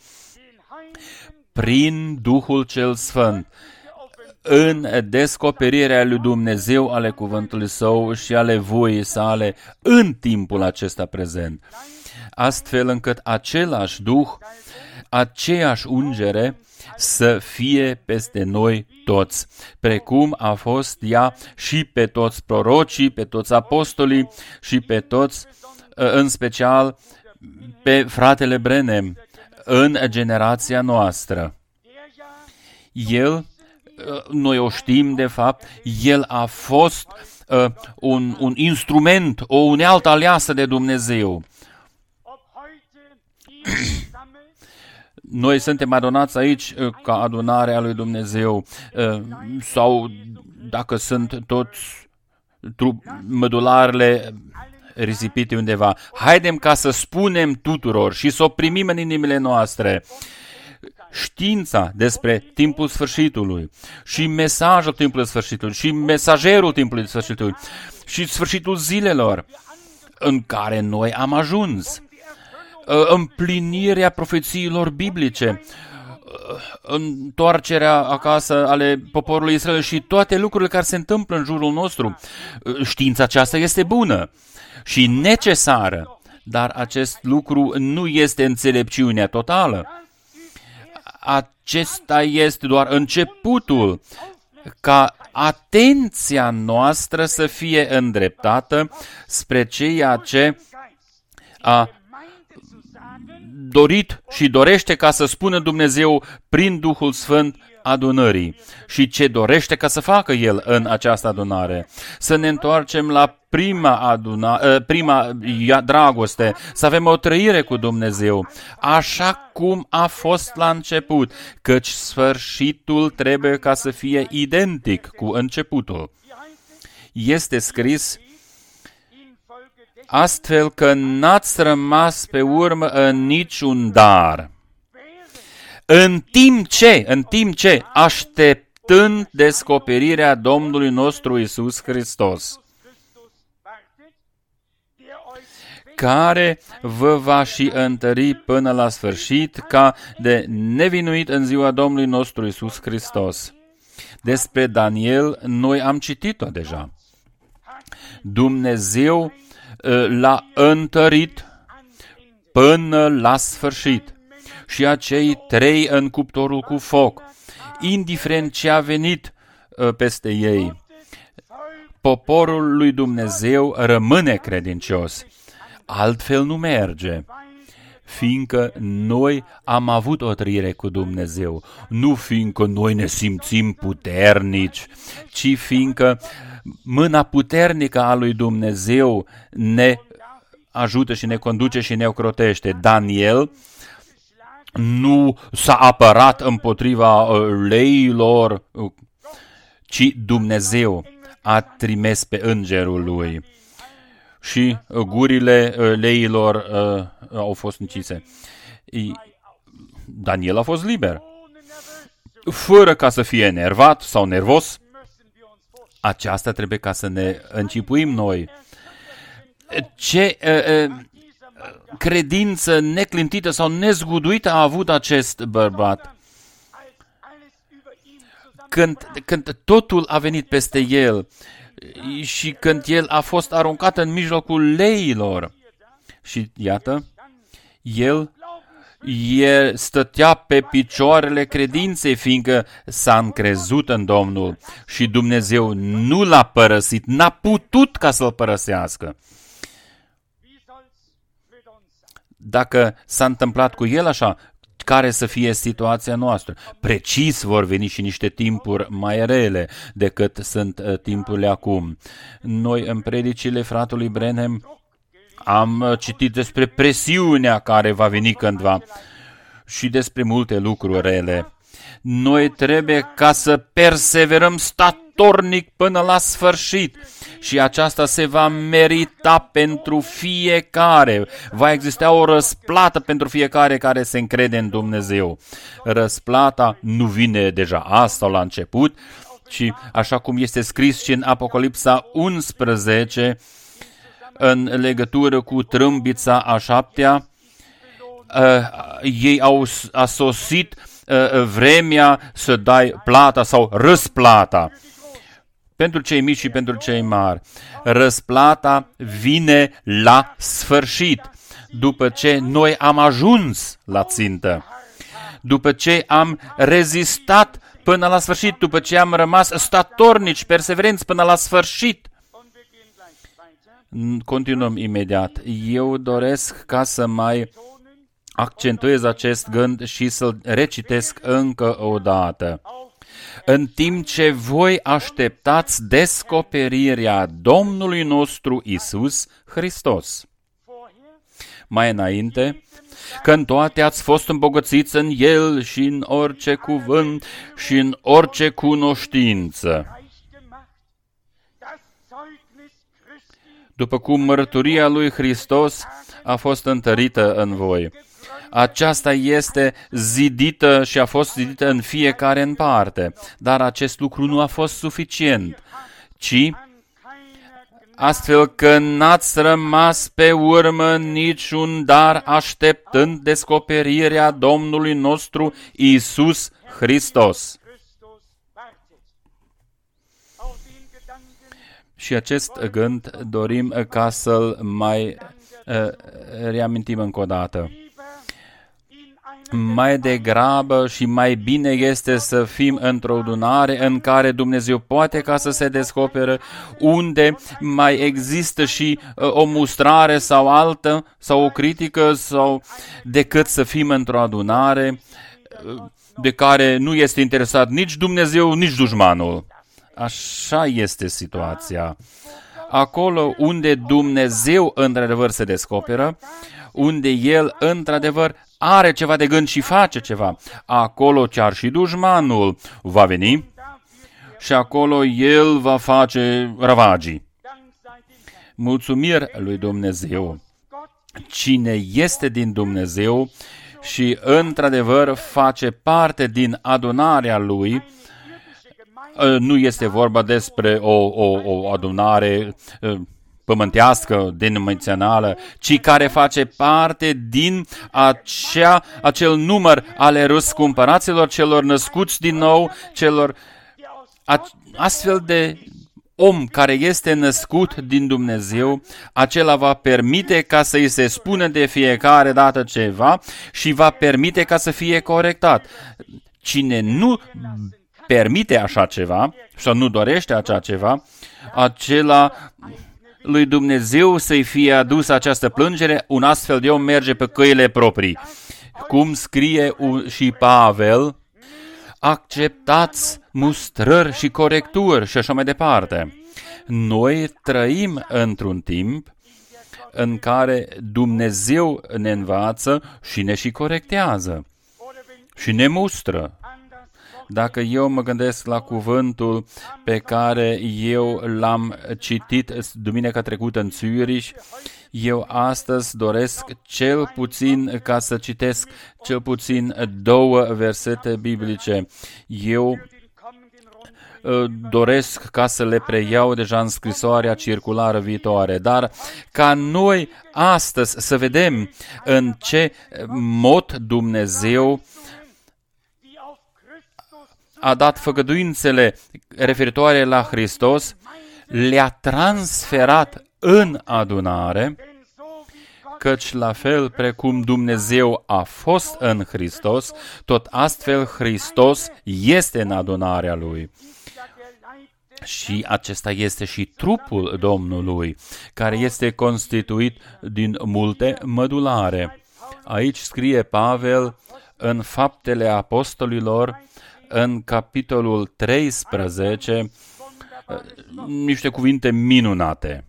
prin Duhul cel Sfânt în descoperirea lui Dumnezeu ale cuvântului Său și ale voii sale în timpul acesta prezent, astfel încât același Duh aceeași ungere să fie peste noi toți, precum a fost ea și pe toți prorocii, pe toți apostolii și pe toți, în special pe fratele Branham, în generația noastră. El, noi o știm de fapt, el a fost uh, un, un instrument, o unealtă aleasă de Dumnezeu. Noi suntem adunați aici uh, ca adunare a lui Dumnezeu uh, sau dacă sunt toți trup, mădularele risipite undeva. Haidem ca să spunem tuturor și să o primim în inimile noastre știința despre timpul sfârșitului și mesajul timpului sfârșitului și mesagerul timpului sfârșitului și sfârșitul zilelor în care noi am ajuns, împlinirea profețiilor biblice, întoarcerea acasă ale poporului Israel și toate lucrurile care se întâmplă în jurul nostru. Știința aceasta este bună și necesară, dar acest lucru nu este înțelepciunea totală. Acesta este doar începutul, ca atenția noastră să fie îndreptată spre ceea ce a dorit și dorește ca să spună Dumnezeu prin Duhul Sfânt adunării și ce dorește ca să facă El în această adunare. Să ne întoarcem la prima, aduna, prima dragoste, să avem o trăire cu Dumnezeu, așa cum a fost la început, căci sfârșitul trebuie ca să fie identic cu începutul. Este scris astfel că n-ați rămas pe urmă în niciun dar. În timp ce, în timp ce, așteptând descoperirea Domnului nostru Iisus Hristos, care vă va și întări până la sfârșit ca de nevinuit în ziua Domnului nostru Iisus Hristos. Despre Daniel noi am citit-o deja. Dumnezeu l-a întărit până la sfârșit și acei trei în cuptorul cu foc, indiferent ce a venit peste ei, poporul lui Dumnezeu rămâne credincios. Altfel nu merge, fiindcă noi am avut o trăire cu Dumnezeu, nu fiindcă noi ne simțim puternici, ci fiindcă mâna puternică a lui Dumnezeu ne ajută și ne conduce și ne ocrotește. Daniel nu s-a apărat împotriva leilor, ci Dumnezeu a trimis pe îngerul lui și gurile leilor uh, au fost închise. Daniel a fost liber, fără ca să fie enervat sau nervos. Aceasta trebuie ca să ne încipuim noi. Ce uh, uh, credință neclintită sau nezguduită a avut acest bărbat când, când totul a venit pe el și când el a fost aruncat în mijlocul leilor. Și iată, el, el stătea pe picioarele credinței, fiindcă s-a încrezut în Domnul și Dumnezeu nu l-a părăsit, n-a putut ca să-l părăsească. Dacă s-a întâmplat cu el așa, care să fie situația noastră? Precis vor veni și niște timpuri mai rele decât sunt uh, timpurile acum. Noi în predicile fratelui Branham am uh, citit despre presiunea care va veni cândva și despre multe lucruri rele. Noi trebuie ca să perseverăm statornic până la sfârșit și aceasta se va merita pentru fiecare. Va exista o răsplată pentru fiecare care se încrede în Dumnezeu. Răsplata nu vine deja azi sau la început, ci așa cum este scris și în Apocalipsa unsprezece, în legătură cu trâmbița a șaptea, uh, ei au a sosit uh, vremea să dai plata sau răsplata. Pentru cei mici și pentru cei mari. Răsplata vine la sfârșit, după ce noi am ajuns la țintă. după ce am rezistat până la sfârșit, după ce am rămas statornici, perseverenți până la sfârșit. Continuăm imediat. Eu doresc ca să mai accentuez acest gând și să-l recitesc încă o dată. În timp ce voi așteptați descoperirea Domnului nostru Iisus Hristos. Mai înainte, când toate ați fost îmbogățiți în El și în orice cuvânt și în orice cunoștință. După cum mărturia lui Hristos a fost întărită în voi. Aceasta este zidită și a fost zidită în fiecare în parte, dar acest lucru nu a fost suficient, ci astfel că n-ați rămas pe urmă niciun dar așteptând descoperirea Domnului nostru Iisus Hristos. Și acest gând dorim ca să-l mai uh, reamintim încă o dată. Mai degrabă și mai bine este să fim într-o adunare în care Dumnezeu poate ca să se descopere, unde mai există și uh, o mustrare sau altă, sau o critică, sau decât să fim într-o adunare uh, de care nu este interesat nici Dumnezeu, nici dușmanul. Așa este situația. Acolo unde Dumnezeu într-adevăr se descoperă, unde El într-adevăr are ceva de gând și face ceva, acolo chiar și dușmanul va veni și acolo el va face ravagii. Mulțumiri lui Dumnezeu. Cine este din Dumnezeu și într-adevăr face parte din adunarea Lui, nu este vorba despre o, o, o adunare pământească, denominațională, ci care face parte din acea, acel număr ale răscumpăraților, celor născuți din nou, celor a, astfel de om care este născut din Dumnezeu, acela va permite ca să îi se spună de fiecare dată ceva și va permite ca să fie corectat. Cine nu permite așa ceva sau nu dorește așa ceva, acela lui Dumnezeu să-i fie adus această plângere, un astfel de om merge pe căile proprii. Cum scrie și Pavel, acceptați mustrări și corecturi și așa mai departe. Noi trăim într-un timp în care Dumnezeu ne învață și ne și corectează și ne mustră. Dacă eu mă gândesc la cuvântul pe care eu l-am citit duminica trecută în Zürich, eu astăzi doresc cel puțin ca să citesc cel puțin două versete biblice. Eu doresc ca să le preiau deja în scrisoarea circulară viitoare, dar ca noi astăzi să vedem în ce mod Dumnezeu a dat făgăduințele referitoare la Hristos, le-a transferat în adunare, căci la fel precum Dumnezeu a fost în Hristos, tot astfel Hristos este în adunarea Lui. Și acesta este și trupul Domnului, care este constituit din multe mădulare. Aici scrie Pavel în Faptele Apostolilor, în capitolul treisprezece, niște cuvinte minunate.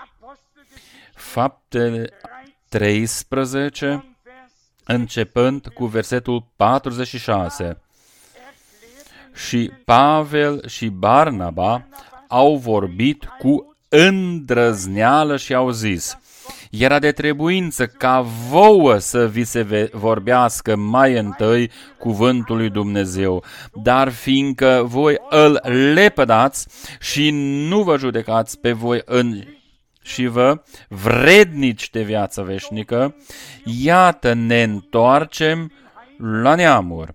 Faptele treisprezece, începând cu versetul patruzeci și șase. Și Pavel și Barnaba au vorbit cu îndrăzneală și au zis: era de trebuință ca vouă să vi se vorbească mai întâi cuvântul lui Dumnezeu, dar fiindcă voi îl lepădați și nu vă judecați pe voi în și vă vrednici de viață veșnică, iată ne întoarcem la neamuri.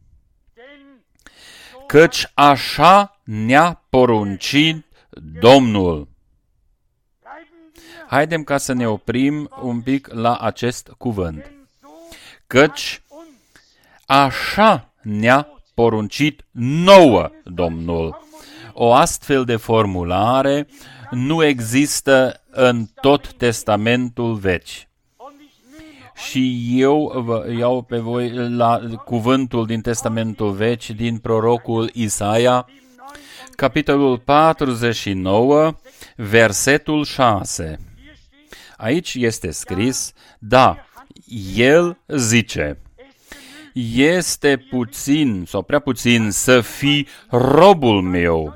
Căci așa ne-a poruncit Domnul. Haidem ca să ne oprim un pic la acest cuvânt. Căci așa ne-a poruncit nouă Domnul. O astfel de formulare nu există în tot Testamentul Vechi. Și eu vă iau pe voi la cuvântul din Testamentul Vechi, din prorocul Isaia, capitolul patruzeci și nouă, versetul șase. Aici este scris, da, el zice, este puțin sau prea puțin să fii robul meu,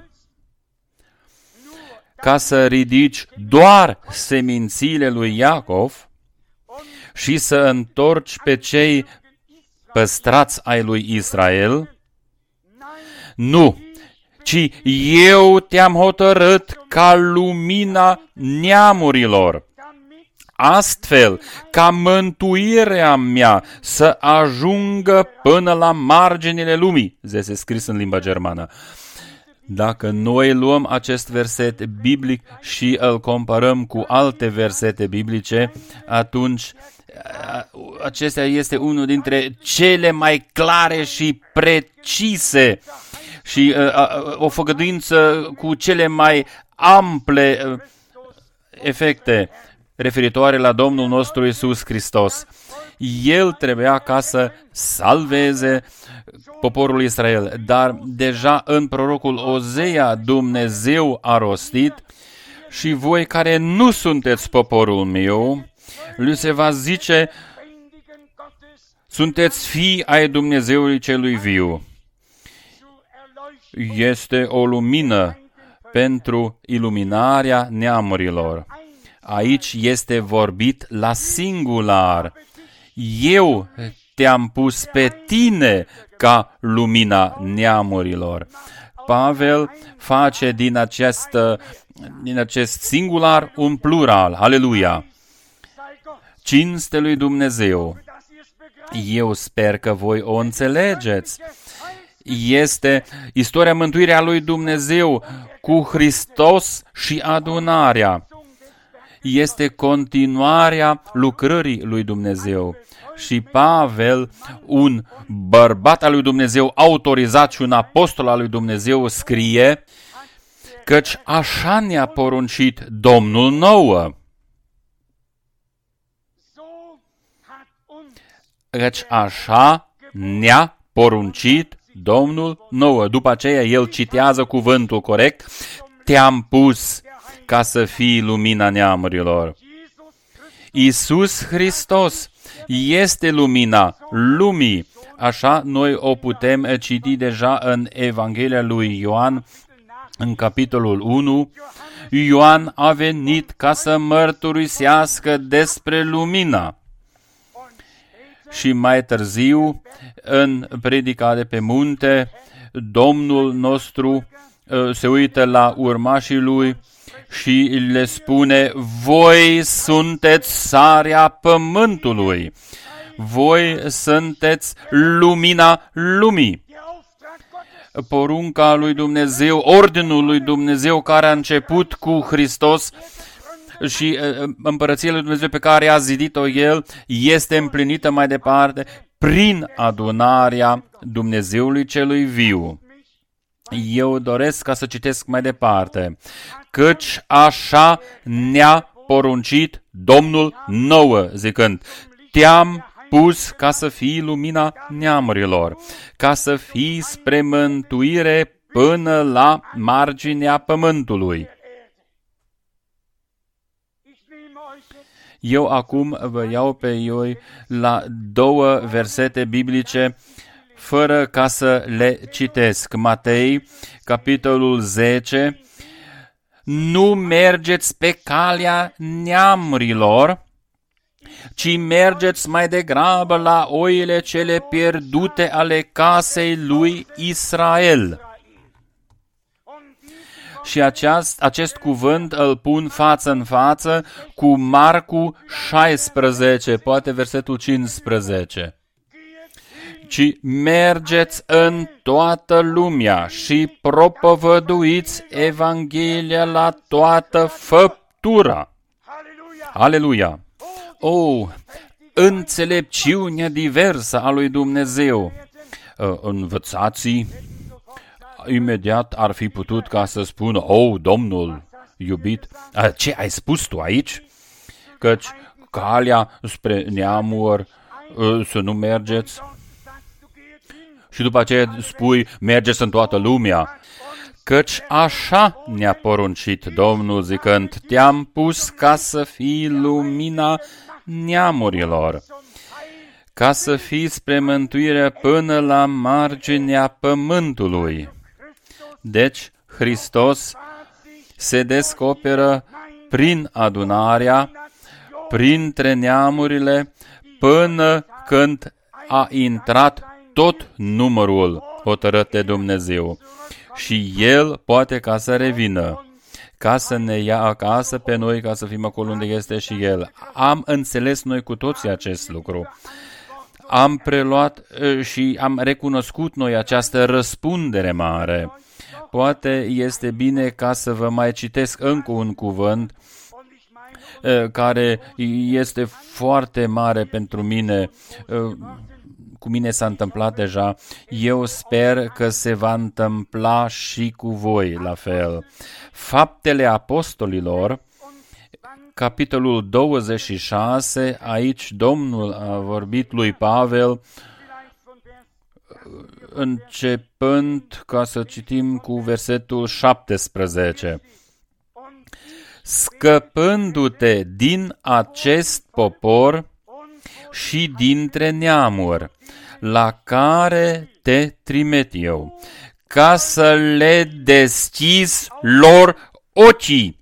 ca să ridici doar semințiile lui Iacov și să întorci pe cei păstrați ai lui Israel? Nu, ci eu te-am hotărât ca lumina neamurilor, astfel ca mântuirea mea să ajungă până la marginile lumii. Este scris în limba germană. Dacă noi luăm acest verset biblic și îl comparăm cu alte versete biblice, atunci acesta este unul dintre cele mai clare și precise și uh, o făgăduință cu cele mai ample uh, efecte referitoare la Domnul nostru Iisus Hristos. El trebuia ca să salveze poporul Israel, dar deja în prorocul Ozea Dumnezeu a rostit, și voi care nu sunteți poporul meu, lui se va zice, sunteți fii ai Dumnezeului celui viu. Este o lumină pentru iluminarea neamurilor. Aici este vorbit la singular. Eu te-am pus pe tine ca lumina neamurilor. Pavel face din acest, din acest singular un plural. Aleluia! Cinste lui Dumnezeu. Eu sper că voi o înțelegeți. Este istoria mântuirii a lui Dumnezeu cu Hristos și adunarea. Este continuarea lucrării lui Dumnezeu. Și Pavel, un bărbat al lui Dumnezeu, autorizat și un apostol al lui Dumnezeu, scrie, căci așa ne-a poruncit Domnul nouă. Căci așa ne-a poruncit Domnul nouă. După aceea el citează cuvântul corect, te-am pus ca să fii lumina neamurilor. Iisus Hristos este lumina lumii. Așa noi o putem citi deja în Evanghelia lui Ioan, în capitolul unu. Ioan a venit ca să mărturisească despre lumina. Și mai târziu, în predica de pe munte, Domnul nostru se uită la urmașii lui și le spune, voi sunteți sarea pământului, voi sunteți lumina lumii. Porunca lui Dumnezeu, ordinul lui Dumnezeu care a început cu Hristos și împărăția lui Dumnezeu pe care a zidit-o El, este împlinită mai departe prin adunarea Dumnezeului celui viu. Eu doresc ca să citesc mai departe. Căci așa ne-a poruncit Domnul nouă, zicând, te-am pus ca să fii lumina neamurilor, ca să fii spre mântuire până la marginea pământului. Eu acum vă iau pe voi la două versete biblice, fără ca să le citesc. Matei, capitolul zece, nu mergeți pe calea neamurilor, ci mergeți mai degrabă la oile cele pierdute ale casei lui Israel. Și aceast, acest cuvânt îl pun față în față cu Marcu șaisprezece, poate versetul cincisprezece. Ci mergeți în toată lumea și propovăduiți Evanghelia la toată făptura. Aleluia! Oh, înțelepciunea diversă a lui Dumnezeu! uh, învățații imediat ar fi putut ca să spună, oh, Domnul iubit, uh, ce ai spus tu aici? Căci calea spre neamuri uh, să nu mergeți. Și după aceea spui, mergeți în toată lumea. Căci așa ne-a poruncit Domnul zicând, te-am pus ca să fii lumina neamurilor, ca să fii spre mântuire până la marginea pământului. Deci, Hristos se descoperă prin adunarea, printre neamurile, până când a intrat tot numărul hotărât de Dumnezeu. Și El poate ca să revină, ca să ne ia acasă pe noi, ca să fim acolo unde este și El. Am înțeles noi cu toții acest lucru. Am preluat și am recunoscut noi această răspundere mare. Poate este bine ca să vă mai citesc încă un cuvânt care este foarte mare pentru mine. Cu mine s-a întâmplat deja. Eu sper că se va întâmpla și cu voi la fel. Faptele Apostolilor, capitolul douăzeci și șase, aici Domnul a vorbit lui Pavel, începând, ca să citim cu versetul șaptesprezece. Scăpându-te din acest popor și dintre neamuri, la care te trimit eu, ca să le deschizi lor ochii.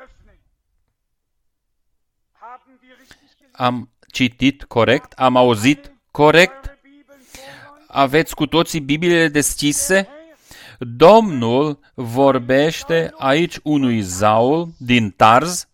Am citit corect? Am auzit corect? Aveți cu toții Bibliile deschise? Domnul vorbește aici unui Zaul din Tarz,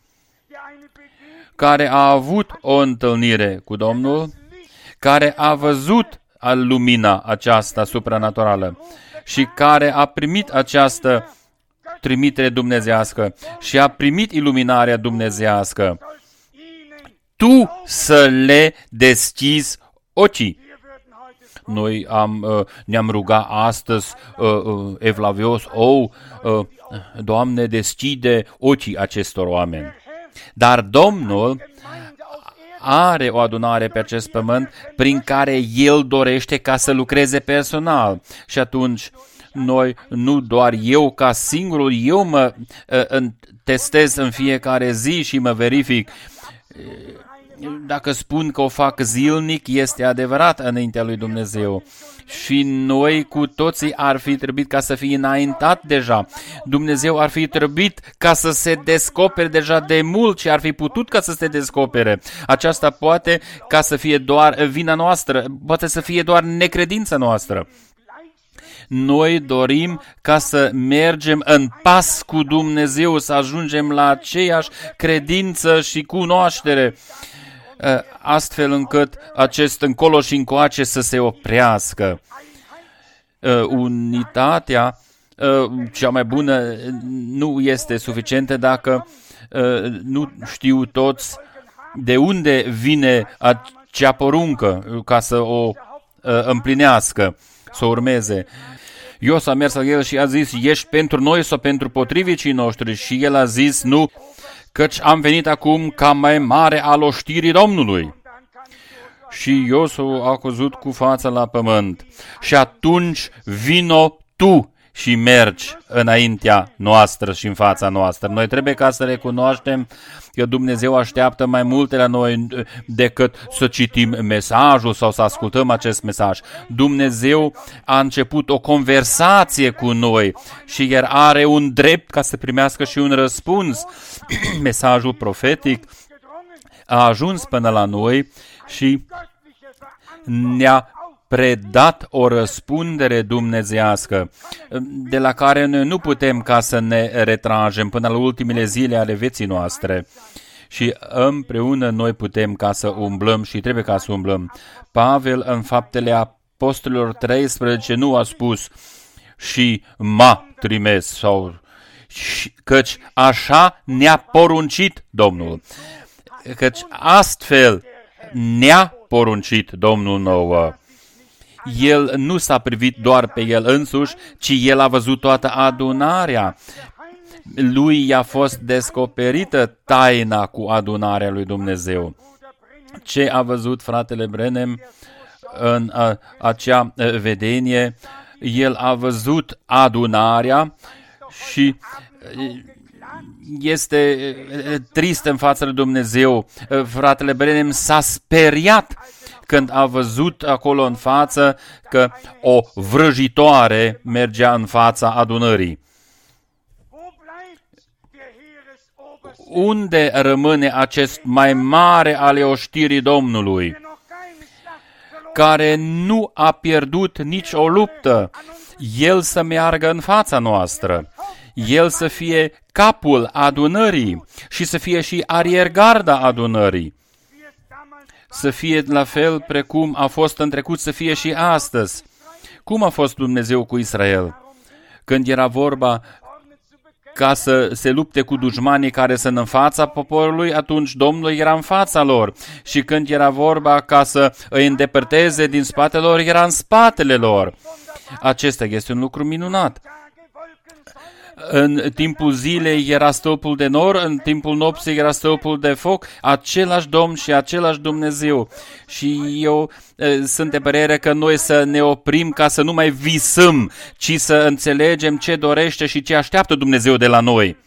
care a avut o întâlnire cu Domnul, care a văzut lumina aceasta supranaturală și care a primit această trimitere dumnezeiască și a primit iluminarea dumnezeiască. Tu să le deschizi ochii. Noi am, ne-am rugat astăzi, evlavios, oh, Doamne, deschide ochii acestor oameni. Dar Domnul are o adunare pe acest pământ prin care El dorește ca să lucreze personal. Și atunci noi, nu doar eu ca singurul, eu mă uh, testez în fiecare zi și mă verific. Dacă spun că o fac zilnic, este adevărat înaintea lui Dumnezeu. Și noi cu toții ar fi trebuit ca să fie înaintat deja. Dumnezeu ar fi trebuit ca să se descopere deja de mult și ar fi putut ca să se descopere. Aceasta poate ca să fie doar vina noastră, poate să fie doar necredința noastră. Noi dorim ca să mergem în pas cu Dumnezeu, să ajungem la aceeași credință și cunoaștere, astfel încât acest încolo și încoace să se oprească. Unitatea cea mai bună nu este suficientă dacă nu știu toți de unde vine acea poruncă ca să o împlinească, să o urmeze. Ios a mers la el și a zis, ești pentru noi sau pentru potrivicii noștri? Și el a zis, nu, căci am venit acum ca mai mare al oștirii Domnului. Și Iosu a căzut cu fața la pământ. Și atunci vino tu și mergi înaintea noastră și în fața noastră. Noi trebuie ca să recunoaștem că Dumnezeu așteaptă mai multe la noi decât să citim mesajul sau să ascultăm acest mesaj. Dumnezeu a început o conversație cu noi și El are un drept ca să primească și un răspuns. Mesajul profetic a ajuns până la noi și ne-a predat o răspundere dumnezeiască de la care noi nu putem ca să ne retragem până la ultimele zile ale vieții noastre. Și împreună noi putem ca să umblăm și trebuie ca să umblăm. Pavel în Faptele Apostolilor treisprezece nu a spus și m-a trimis sau căci așa ne-a poruncit Domnul. Căci astfel ne-a poruncit Domnul nouă. El nu s-a privit doar pe el însuși, ci el a văzut toată adunarea. Lui i-a fost descoperită taina cu adunarea lui Dumnezeu. Ce a văzut fratele Branham în a, acea vedenie? El a văzut adunarea și este trist în fața lui Dumnezeu. Fratele Branham s-a speriat când a văzut acolo în față că o vrăjitoare mergea în fața adunării. Unde rămâne acest mai mare ale oștirii Domnului, care nu a pierdut nici o luptă? El să meargă în fața noastră, el să fie capul adunării și să fie și ariergarda adunării, să fie la fel precum a fost în trecut, să fie și astăzi. Cum a fost Dumnezeu cu Israel? Când era vorba ca să se lupte cu dușmanii care sunt în fața poporului, atunci Domnul era în fața lor. Și când era vorba ca să îi îndepărteze din spatele lor, era în spatele lor. Acesta este un lucru minunat. În timpul zilei era stâlpul de nor, în timpul nopții era stâlpul de foc, același Domn și același Dumnezeu. Și eu e, sunt de părere că noi să ne oprim ca să nu mai visăm, ci să înțelegem ce dorește și ce așteaptă Dumnezeu de la noi.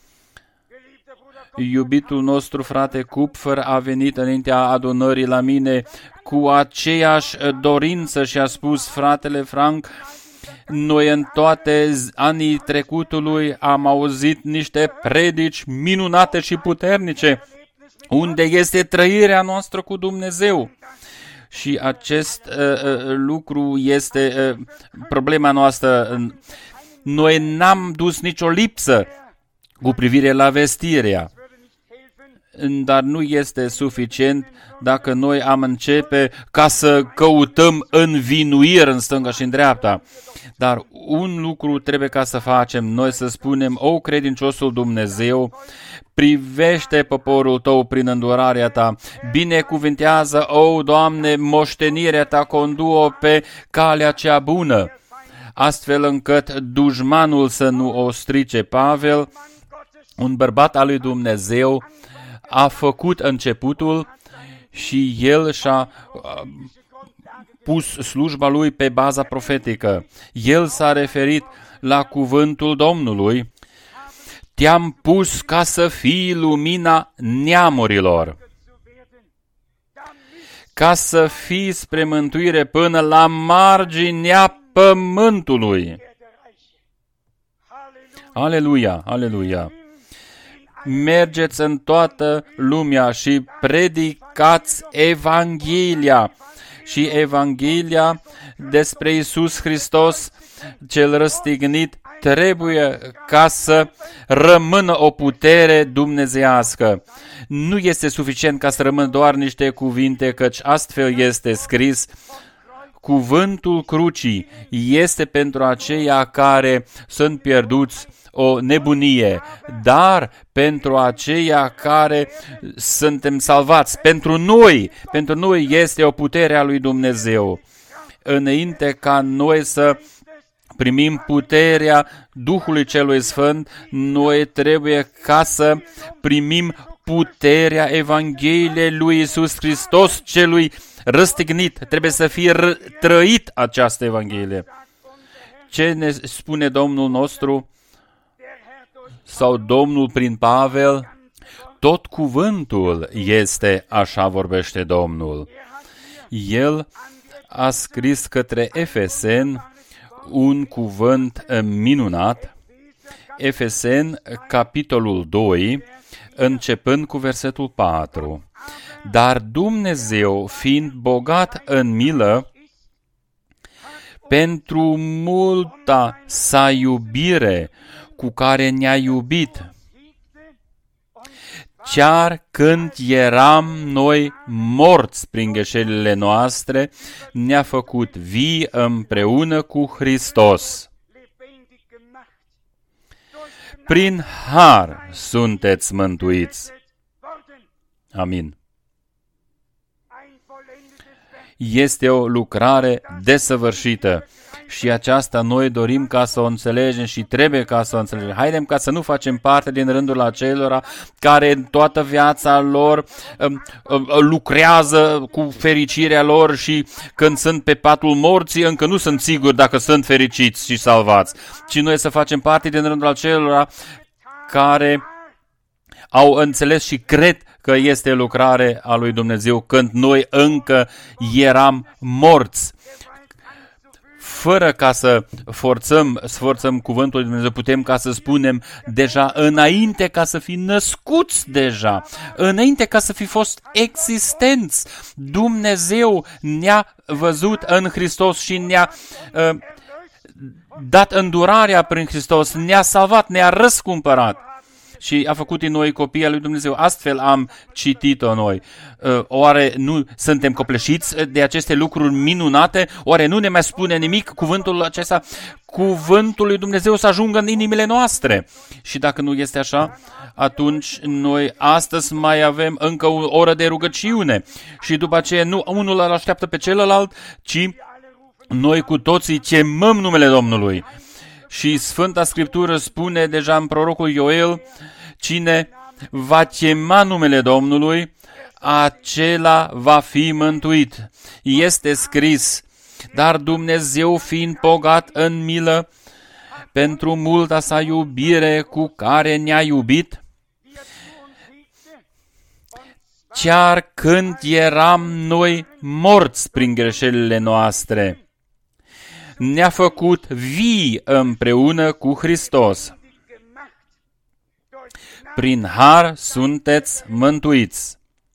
Iubitul nostru frate Kupfer a venit înaintea adunării la mine cu aceeași dorință și a spus: fratele Frank, noi în toate anii trecutului am auzit niște predici minunate și puternice. Unde este trăirea noastră cu Dumnezeu? Și acest uh, uh, lucru este uh, problema noastră. Noi n-am dus nicio lipsă cu privire la vestirea. Dar nu este suficient dacă noi am începe ca să căutăm învinuiri în stânga și în dreapta. Dar un lucru trebuie ca să facem, noi să spunem: o, credinciosul Dumnezeu, privește poporul tău prin îndurarea ta, binecuvintează, o, Doamne, moștenirea ta, condu-o pe calea cea bună, astfel încât dușmanul să nu o strice. Pavel, un bărbat al lui Dumnezeu, a făcut începutul și el și-a pus slujba lui pe baza profetică. El s-a referit la cuvântul Domnului: te-am pus ca să fii lumina neamurilor, ca să fii spre mântuire până la marginea pământului. Aleluia, aleluia! Mergeți în toată lumea și predicați Evanghelia. Și Evanghelia despre Iisus Hristos, cel răstignit, trebuie ca să rămână o putere dumnezeiască. Nu este suficient ca să rămână doar niște cuvinte, căci astfel este scris: cuvântul crucii este pentru aceia care sunt pierduți o nebunie, dar pentru aceia care suntem salvați, pentru noi, pentru noi este o putere a lui Dumnezeu. Înainte ca noi să primim puterea Duhului Celui Sfânt, noi trebuie ca să primim puterea Evangheliei lui Iisus Hristos, celui răstignit. Trebuie să fie r- trăit această Evanghelie. Ce ne spune Domnul nostru sau Domnul prin Pavel? Tot cuvântul este, așa vorbește Domnul. El a scris către Efeseni un cuvânt minunat. Efeseni, capitolul doi, începând cu versetul patru. Dar Dumnezeu, fiind bogat în milă, pentru multa sa iubire cu care ne-a iubit, chiar când eram noi morți prin greșelile noastre, ne-a făcut vii împreună cu Hristos. Prin har sunteți mântuiți. Amin. este o lucrare desăvârșită. Și aceasta noi dorim ca să o înțelegem și trebuie ca să o înțelegem. Haidem ca să nu facem parte din rândul acelora care în toată viața lor um, um, lucrează cu fericirea lor și când sunt pe patul morții încă nu sunt siguri dacă sunt fericiți și salvați. Ci noi să facem parte din rândul acelora care au înțeles și cred că este lucrare a lui Dumnezeu când noi încă eram morți. Fără ca să forțăm, să forțăm cuvântul lui Dumnezeu, putem ca să spunem deja înainte ca să fi născuți deja, înainte ca să fi fost existenți. Dumnezeu ne-a văzut în Hristos și ne-a uh, dat îndurarea prin Hristos, ne-a salvat, ne-a răscumpărat. Și a făcut din noi copii al lui Dumnezeu. Astfel am citit-o noi. Oare nu suntem copleșiți de aceste lucruri minunate? Oare nu ne mai spune nimic cuvântul acesta? Cuvântul lui Dumnezeu să ajungă în inimile noastre. Și dacă nu este așa, atunci noi astăzi mai avem încă o oră de rugăciune. Și după aceea nu unul îl așteaptă pe celălalt, ci noi cu toții chemăm numele Domnului. Și Sfânta Scriptură spune deja în prorocul Ioel, cine va chema numele Domnului, acela va fi mântuit. Este scris, dar Dumnezeu fiind bogat în milă, pentru multa sa iubire cu care ne-a iubit, chiar când eram noi morți prin greșelile noastre, ne-a făcut vii împreună cu Hristos. Prin har sunteți mântuiți.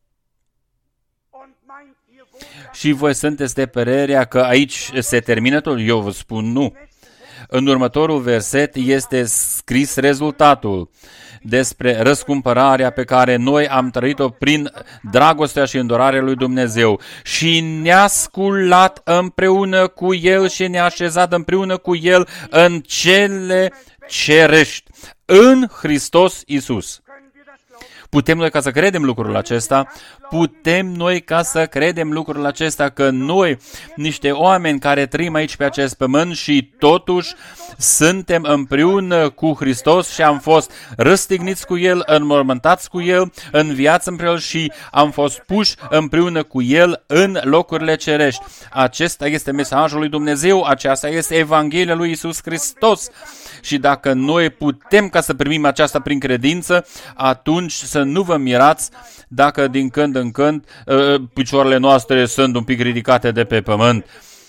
Și voi sunteți de părerea că aici se termină tot? Eu vă spun nu. În următorul verset este scris rezultatul despre răscumpărarea pe care noi am trăit-o prin dragostea și îndurarea lui Dumnezeu. Și ne-a sculat împreună cu El și ne-a așezat împreună cu El în cele cerești, în Hristos Iisus. Putem noi ca să credem lucrul acesta? Putem noi ca să credem lucrul acesta că noi, niște oameni care trăim aici pe acest pământ și totuși suntem împreună cu Hristos și am fost răstigniți cu El, înmormântați cu El, în viață împreună și am fost puși împreună cu El în locurile cerești. Acesta este mesajul lui Dumnezeu, aceasta este Evanghelia lui Iisus Hristos. Și dacă noi putem ca să primim aceasta prin credință, atunci să nu vă mirați dacă din când în când picioarele noastre sunt un pic ridicate de pe pământ.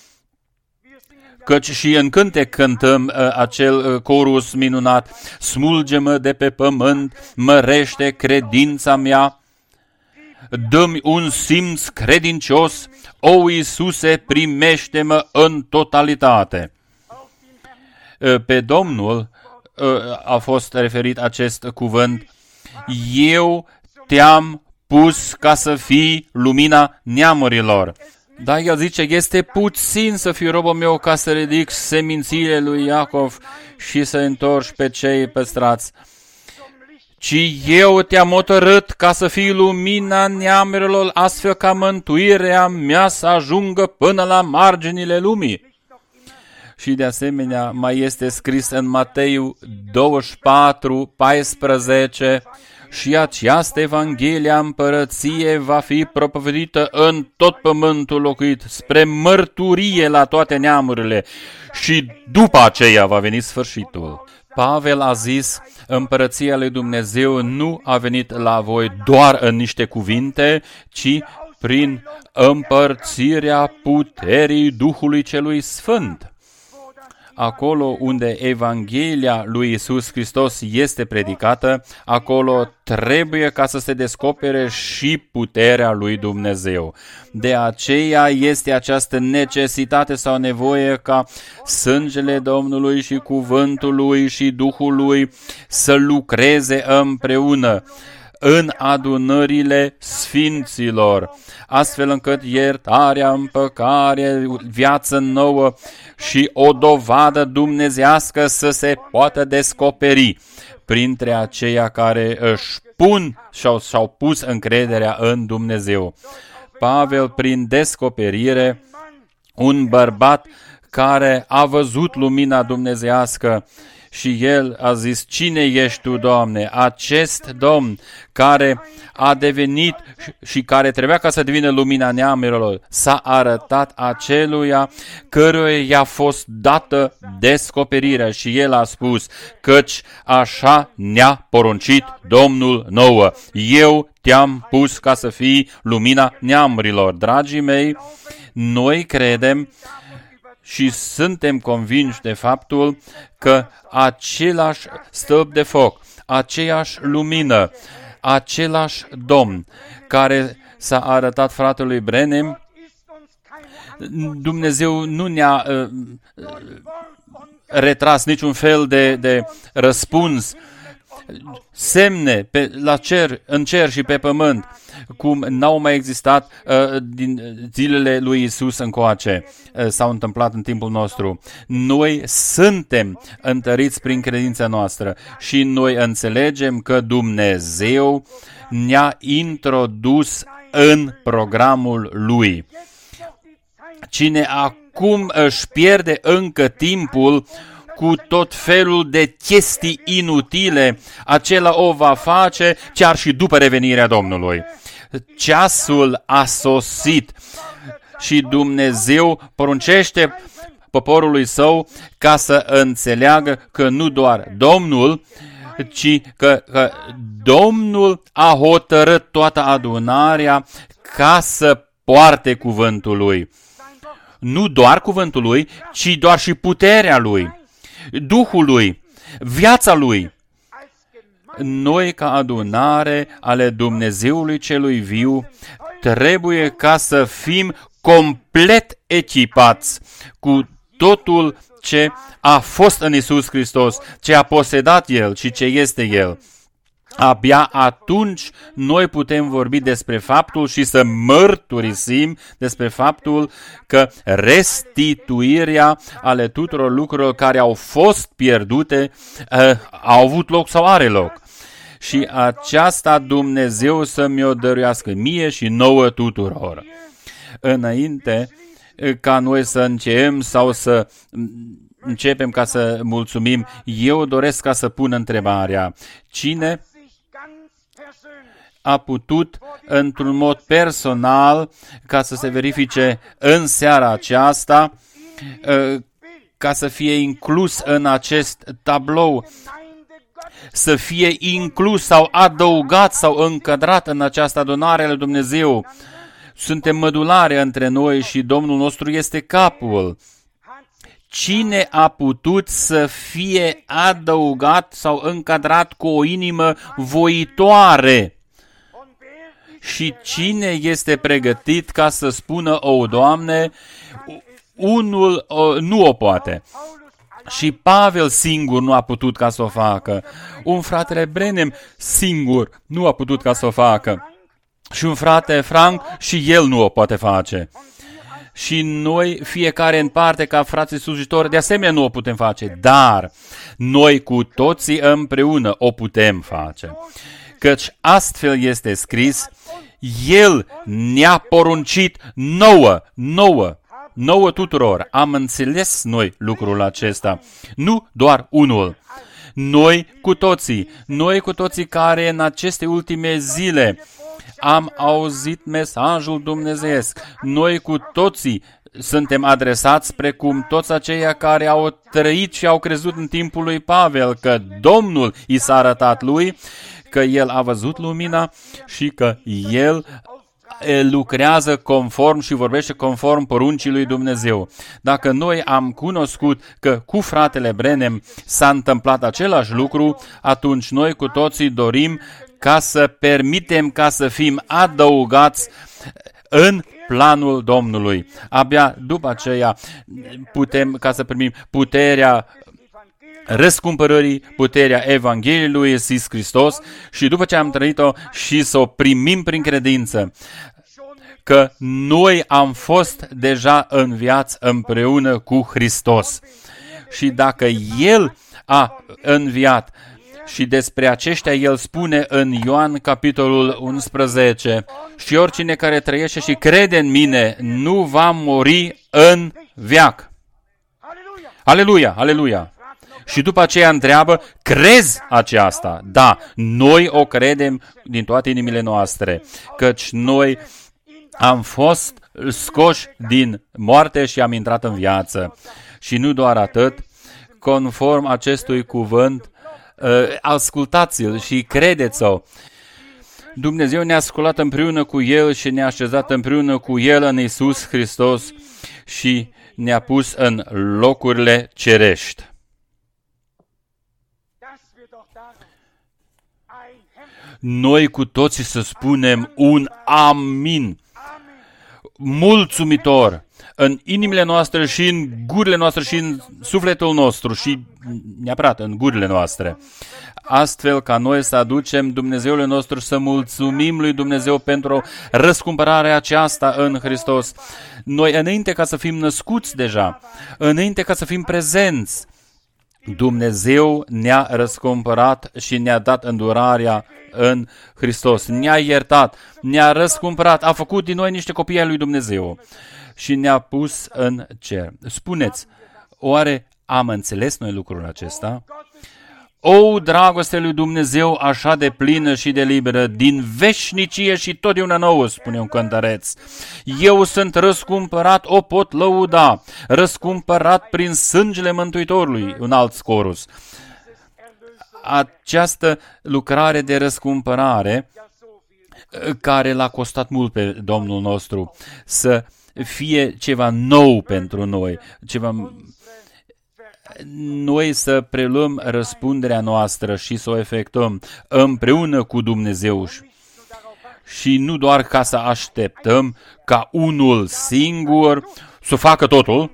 Căci și în cântec cântăm acel corus minunat, smulge-mă de pe pământ, mărește credința mea, dă-mi un simț credincios, o Iisuse, primește-mă în totalitate. Pe Domnul a fost referit acest cuvânt, eu te-am pus ca să fii lumina neamurilor. Da, el zice, este puțin să fii robul meu ca să ridic semințiile lui Iacov și să întorci pe cei păstrați. Ci eu te-am hotărât ca să fii lumina neamurilor, astfel ca mântuirea mea să ajungă până la marginile lumii. Și de asemenea mai este scris în Matei douăzeci și patru, paisprezece, și această Evanghelie a împărăției va fi propovăduită în tot pământul locuit, spre mărturie la toate neamurile, și după aceea va veni sfârșitul. Pavel a zis, împărăția lui Dumnezeu nu a venit la voi doar în niște cuvinte, ci prin împărțirea puterii Duhului Celui Sfânt. Acolo unde Evanghelia lui Iisus Hristos este predicată, acolo trebuie ca să se descopere și puterea lui Dumnezeu. De aceea este această necesitate sau nevoie ca sângele Domnului și cuvântul lui și Duhul lui să lucreze împreună în adunările sfinților, astfel încât iertarea, împăcare, viață nouă și o dovadă dumnezească să se poată descoperi printre aceia care își pun și-au, și-au pus încrederea în Dumnezeu. Pavel, prin descoperire, un bărbat care a văzut lumina dumnezeiască și el a zis, cine ești tu, Doamne? Acest Domn care a devenit și care trebuia ca să devină lumina neamurilor, s-a arătat aceluia căruia i-a fost dată descoperirea și el a spus, căci așa ne-a poruncit Domnul nouă. Eu te-am pus ca să fii lumina neamurilor. Dragii mei, noi credem și suntem convinși de faptul că același stâlp de foc, aceeași lumină, același Domn care s-a arătat fratelui Branham, Dumnezeu nu ne-a uh, retras niciun fel de, de răspuns, semne pe, la cer, în cer și pe pământ, cum n-au mai existat uh, din zilele lui Isus încoace, uh, s-au întâmplat în timpul nostru. Noi suntem întăriți prin credința noastră și noi înțelegem că Dumnezeu ne-a introdus în programul Lui. Cine acum își pierde încă timpul cu tot felul de chestii inutile, acela o va face chiar și după revenirea Domnului. Ceasul a sosit și Dumnezeu poruncește poporului său ca să înțeleagă că nu doar Domnul, ci că, că Domnul a hotărât toată adunarea ca să poarte cuvântul Lui. Nu doar cuvântul Lui, ci doar și puterea Lui, Duhul Lui, viața Lui. Noi, ca adunare ale Dumnezeului celui viu, trebuie ca să fim complet echipați cu totul ce a fost în Iisus Hristos, ce a posedat El și ce este El. Abia atunci noi putem vorbi despre faptul și să mărturisim despre faptul că restituirea ale tuturor lucrurilor care au fost pierdute uh, au avut loc sau are loc. Și aceasta Dumnezeu să mi-o dăruiască mie și nouă tuturor. Înainte ca noi să încheiem sau să începem ca să mulțumim, eu doresc ca să pun întrebarea. Cine a putut într-un mod personal ca să se verifice în seara aceasta, ca să fie inclus în acest tablou, să fie inclus sau adăugat sau încadrat în această adunare a lui Dumnezeu. Suntem mădulare între noi și Domnul nostru este capul. Cine a putut să fie adăugat sau încadrat cu o inimă voitoare? Și cine este pregătit ca să spună, o, Doamne, unul o, nu o poate. Și Pavel singur nu a putut ca să o facă. Un fratele Branham singur nu a putut ca să o facă. Și un frate Frank și el nu o poate face. Și noi, fiecare în parte, ca frații slujitori, de asemenea nu o putem face. Dar noi cu toții împreună o putem face. Căci astfel este scris, El ne-a poruncit nouă, nouă, nouă tuturor. Am înțeles noi lucrul acesta, nu doar unul. Noi cu toții, noi cu toții care în aceste ultime zile am auzit mesajul dumnezeiesc. Noi cu toții suntem adresați precum toți aceia care au trăit și au crezut în timpul lui Pavel că Domnul i s-a arătat lui, că el a văzut lumina și că el lucrează conform și vorbește conform poruncii lui Dumnezeu. Dacă noi am cunoscut că cu fratele Branham s-a întâmplat același lucru, atunci noi cu toții dorim ca să permitem ca să fim adăugați în planul Domnului. Abia după aceea putem ca să primim puterea răscumpărării, puterea Evangheliei lui Iisus Hristos și după ce am trăit-o și să o primim prin credință, că noi am fost deja în viață împreună cu Hristos. Și dacă El a înviat Și despre aceștia el spune în Ioan capitolul unsprezece, și oricine care trăiește și crede în mine nu va mori în veac. Aleluia, aleluia. Și după aceea întreabă, crezi aceasta? Da, noi o credem din toate inimile noastre, căci noi am fost scoși din moarte și am intrat în viață. Și nu doar atât, conform acestui cuvânt, ascultați-l și credeți-o. Dumnezeu ne-a sculat împreună cu El și ne-a așezat împreună cu El în Iisus Hristos și ne-a pus în locurile cerești. Noi cu toții să spunem un amin, mulțumitor, în inimile noastre și în gurile noastre și în sufletul nostru și neapărat în gurile noastre. Astfel ca noi să aducem Dumnezeului nostru, să mulțumim lui Dumnezeu pentru răscumpărarea aceasta în Hristos. Noi, înainte ca să fim născuți deja, înainte ca să fim prezenți, Dumnezeu ne-a răscumpărat și ne-a dat îndurarea în Hristos. Ne-a iertat, ne-a răscumpărat, a făcut din noi niște copii ai lui Dumnezeu și ne-a pus în cer. Spuneți, oare am înțeles noi lucrul acesta? O, dragoste lui Dumnezeu așa de plină și de liberă, din veșnicie și totdeauna nouă, spune un cântăreț. Eu sunt răscumpărat, o pot lăuda, răscumpărat prin sângele Mântuitorului, un alt scorus. Această lucrare de răscumpărare, care l-a costat mult pe Domnul nostru, să fie ceva nou pentru noi, ceva... Noi să preluăm răspunderea noastră și să o efectuăm împreună cu Dumnezeu și nu doar ca să așteptăm ca unul singur să facă totul,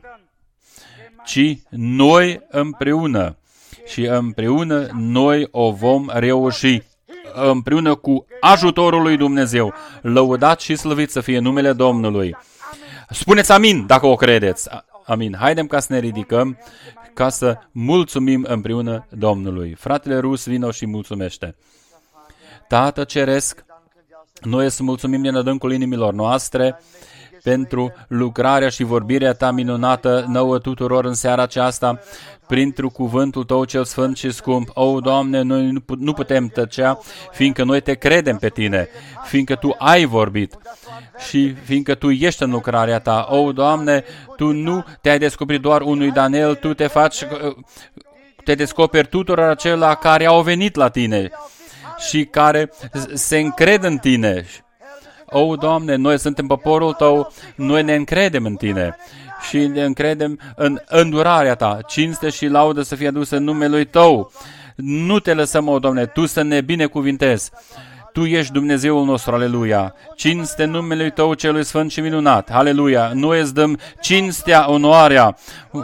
ci noi împreună și împreună noi o vom reuși, împreună cu ajutorul lui Dumnezeu. Lăudat și slăvit să fie numele Domnului. Spuneți amin dacă o credeți. Amin. Haidem ca să ne ridicăm ca să mulțumim împreună Domnului. Fratele Rus, vino și mulțumește. Tată Ceresc, noi îți mulțumim din adâncul inimilor noastre pentru lucrarea și vorbirea ta minunată nouă tuturor în seara aceasta, printr-un cuvântul tău cel sfânt și scump. O, Doamne, noi nu putem tăcea, fiindcă noi te credem pe tine, fiindcă tu ai vorbit și fiindcă tu ești în lucrarea ta. O, Doamne, tu nu te-ai descoperit doar unui Daniel, tu te faci, te descoperi tuturor acelora care au venit la tine și care se încred în tine. O, Doamne, noi suntem poporul tău, noi ne încredem în tine și ne încredem în îndurarea ta. Cinste și laudă să fie adusă în numele tău. Nu te lăsăm, o, Doamne, tu să ne binecuvintezi. Tu ești Dumnezeul nostru, aleluia. Cinste numele tău celui sfânt și minunat, aleluia. Noi îți dăm cinstea, onoarea.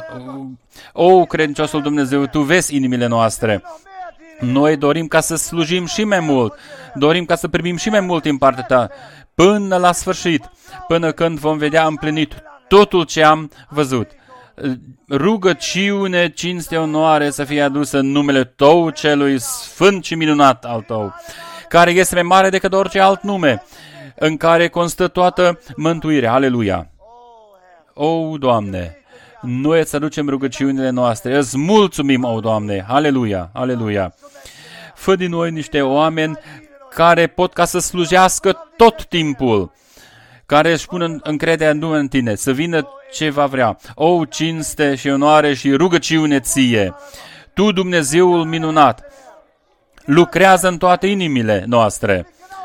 O, credinciosul Dumnezeu, tu vezi inimile noastre. Noi dorim ca să slujim și mai mult. Dorim ca să primim și mai mult din partea ta. Până la sfârșit, până când vom vedea împlinit totul ce am văzut. Rugăciune, cinste, onoare să fie adusă în numele tău celui sfânt și minunat al tău, care este mai mare decât orice alt nume, în care constă toată mântuirea. Aleluia! O, Doamne, noi îți aducem rugăciunile noastre, îți mulțumim, o, Doamne! Aleluia! Aleluia! Fă din noi niște oameni care pot ca să slujească tot timpul, care își pun încrederea numai în tine, să vină ce va vrea. O, cinste și onoare și rugăciune ție! Tu, Dumnezeul minunat, lucrează în toate inimile noastre.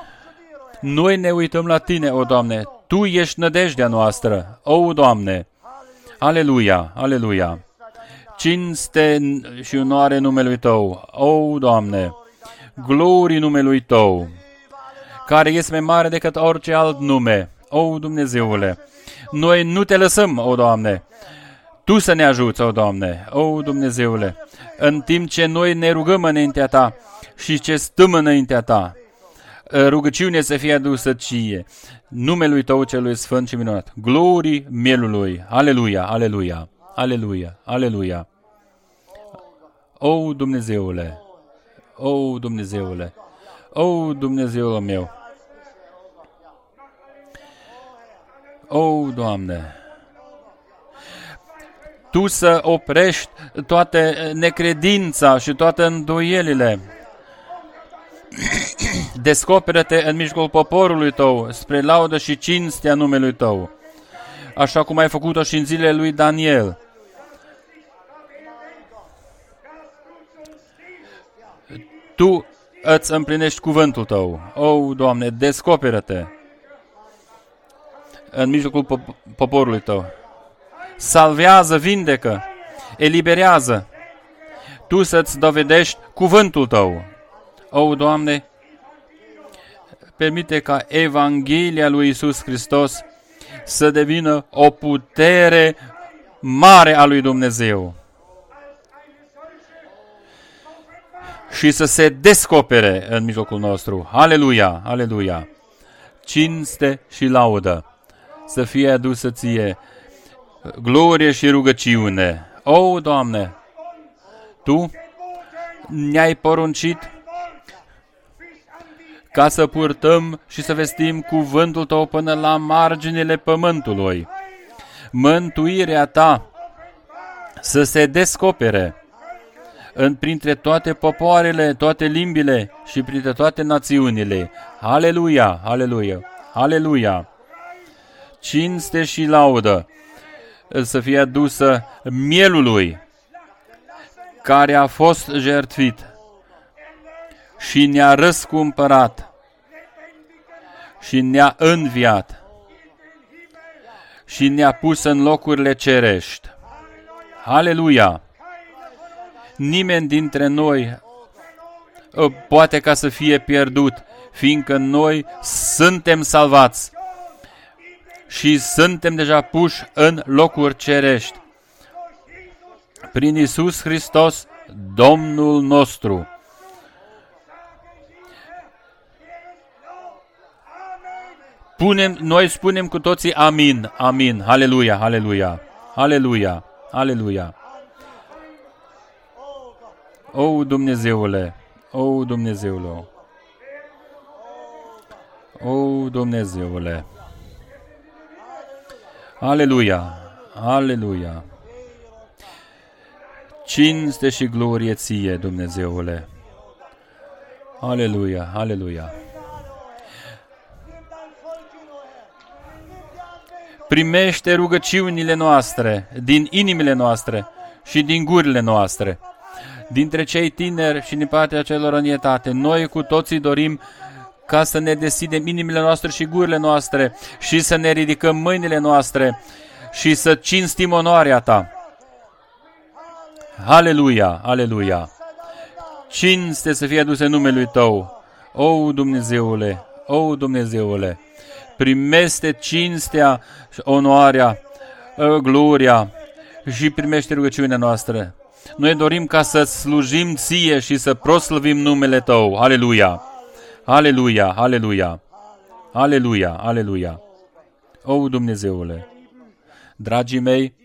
Noi ne uităm la tine, o, Doamne, tu ești nădejdea noastră, o, Doamne! Aleluia! Aleluia! Cinste și onoare numelui tău, o, Doamne! Glorii numelui tău, care este mai mare decât orice alt nume. O, Dumnezeule, noi nu te lăsăm, o, Doamne. Tu să ne ajuți, o, Doamne, o, Dumnezeule, în timp ce noi ne rugăm înaintea ta și ce stăm înaintea ta. Rugăciune să fie adusă ție, numelui tău celui sfânt și minunat. Glorii mielului. Aleluia, aleluia, aleluia, aleluia. O, Dumnezeule, O, Dumnezeule! O, Dumnezeul meu! O, Doamne! Tu să oprești toate necredința și toate îndoielile. Descoperă-te în mijlocul poporului tău, spre laudă și cinstea numelui tău, așa cum ai făcut-o și în zilele lui Daniel. Tu îți împlinești cuvântul tău. O, Doamne, descoperă-te în mijlocul pop- poporului tău. Salvează, vindecă, eliberează. Tu să-ți dovedești cuvântul tău. O, Doamne, permite ca Evanghelia lui Iisus Hristos să devină o putere mare a lui Dumnezeu și să se descopere în mijlocul nostru. Aleluia, aleluia! Cinste și laudă să fie adusă ție, glorie și rugăciune. O, Doamne, Tu ne-ai poruncit ca să purtăm și să vestim cuvântul Tău până la marginile pământului. Mântuirea Ta să se descopere în printre toate popoarele, toate limbile și printre toate națiunile. Aleluia, aleluia, aleluia! Cinste și laudă să fie adusă mielului care a fost jertfit și ne-a răscumpărat și ne-a înviat și ne-a pus în locurile cerești. Aleluia! Nimeni dintre noi poate ca să fie pierdut, fiindcă noi suntem salvați și suntem deja puși în locuri cerești. Prin Iisus Hristos, Domnul nostru. Punem, noi spunem cu toții amin, amin, aleluia, aleluia, aleluia, aleluia. O, Dumnezeule, o, Dumnezeule, o, Dumnezeule, aleluia, aleluia. Cinste și glorie ție, Dumnezeule. Aleluia, aleluia. Primește rugăciunile noastre din inimile noastre și din gurile noastre. Dintre cei tineri și din partea celor în etate, noi cu toții dorim ca să ne deschidem inimile noastre și gurile noastre și să ne ridicăm mâinile noastre și să cinstim onoarea Ta. Aleluia, aleluia! Cinste să fie aduse numelui Tău. O, Dumnezeule, o, Dumnezeule, primește cinstea, onoarea, gloria și primește rugăciunea noastră. Noi dorim ca să slujim Ție și să proslăvim numele Tău. Aleluia, aleluia, aleluia, aleluia, aleluia. O, Dumnezeule, dragii mei,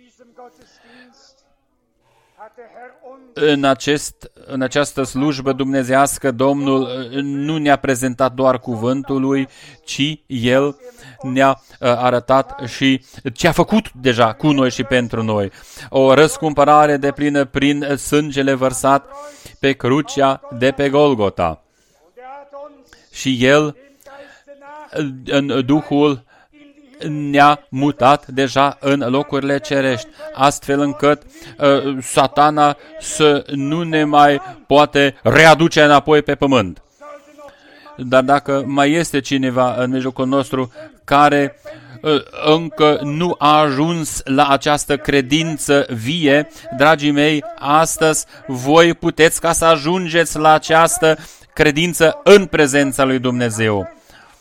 În, acest, în această slujbă dumnezească, Domnul nu ne-a prezentat doar cuvântul Lui, ci El ne-a uh, arătat și ce a făcut deja cu noi și pentru noi. O răscumpărare deplină prin sângele vărsat pe crucea de pe Golgota. Și El, în Duhul, ne-a mutat deja în locurile cerești, astfel încât uh, Satana să nu ne mai poate readuce înapoi pe pământ. Dar dacă mai este cineva în mijlocul nostru care uh, încă nu a ajuns la această credință vie, dragii mei, astăzi voi puteți ca să ajungeți la această credință în prezența lui Dumnezeu.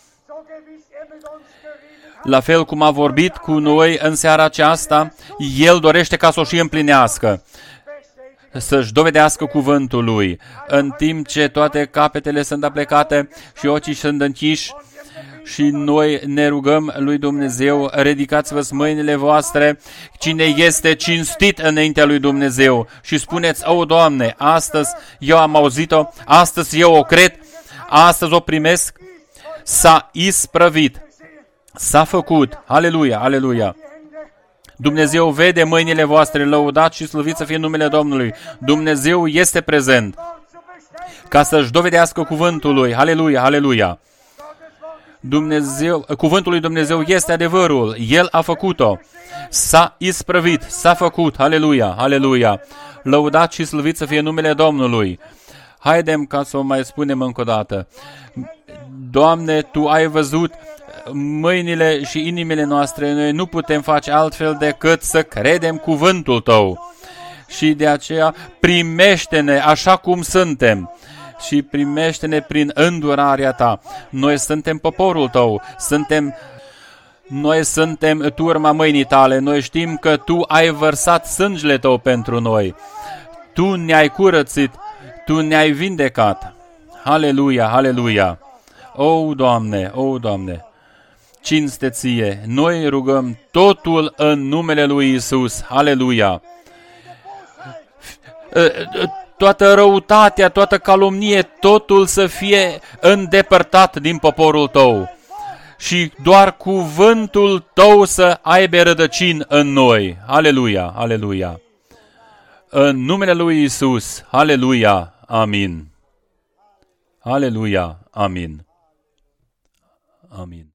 La fel cum a vorbit cu noi în seara aceasta, El dorește ca să o și împlinească, să-și dovedească cuvântul Lui, în timp ce toate capetele sunt aplecate și ochii sunt închiși Și noi ne rugăm lui Dumnezeu, ridicați-vă mâinile voastre, cine este cinstit înaintea lui Dumnezeu și spuneți, o, Doamne, astăzi eu am auzit-o, astăzi eu o cred, astăzi o primesc, s-a isprăvit, s-a făcut, aleluia, aleluia. Dumnezeu vede mâinile voastre, lăudați și slăviți să fie numele Domnului. Dumnezeu este prezent ca să-și dovedească cuvântul lui, aleluia, aleluia. Dumnezeu, cuvântul lui Dumnezeu este adevărul, El a făcut-o, s-a isprăvit, s-a făcut, aleluia, aleluia. Lăudați și slăviți să fie numele Domnului. Haidem ca să o mai spunem încă o dată. Doamne, Tu ai văzut mâinile și inimile noastre, noi nu putem face altfel decât să credem cuvântul Tău. Și de aceea primește-ne așa cum suntem și primește-ne prin îndurarea Ta. Noi suntem poporul Tău, suntem, noi suntem turma mâinii Tale, noi știm că Tu ai vărsat sângele Tău pentru noi. Tu ne-ai curățit, Tu ne-ai vindecat. Aleluia, aleluia. O, Doamne, o, Doamne, cinste Ție, noi rugăm totul în numele lui Iisus. Aleluia. Toată răutatea, toată calomnie, totul să fie îndepărtat din poporul Tău și doar cuvântul Tău să aibă rădăcini în noi. Aleluia, aleluia. În numele lui Iisus. Aleluia, amin. Aleluia, amin. Amin.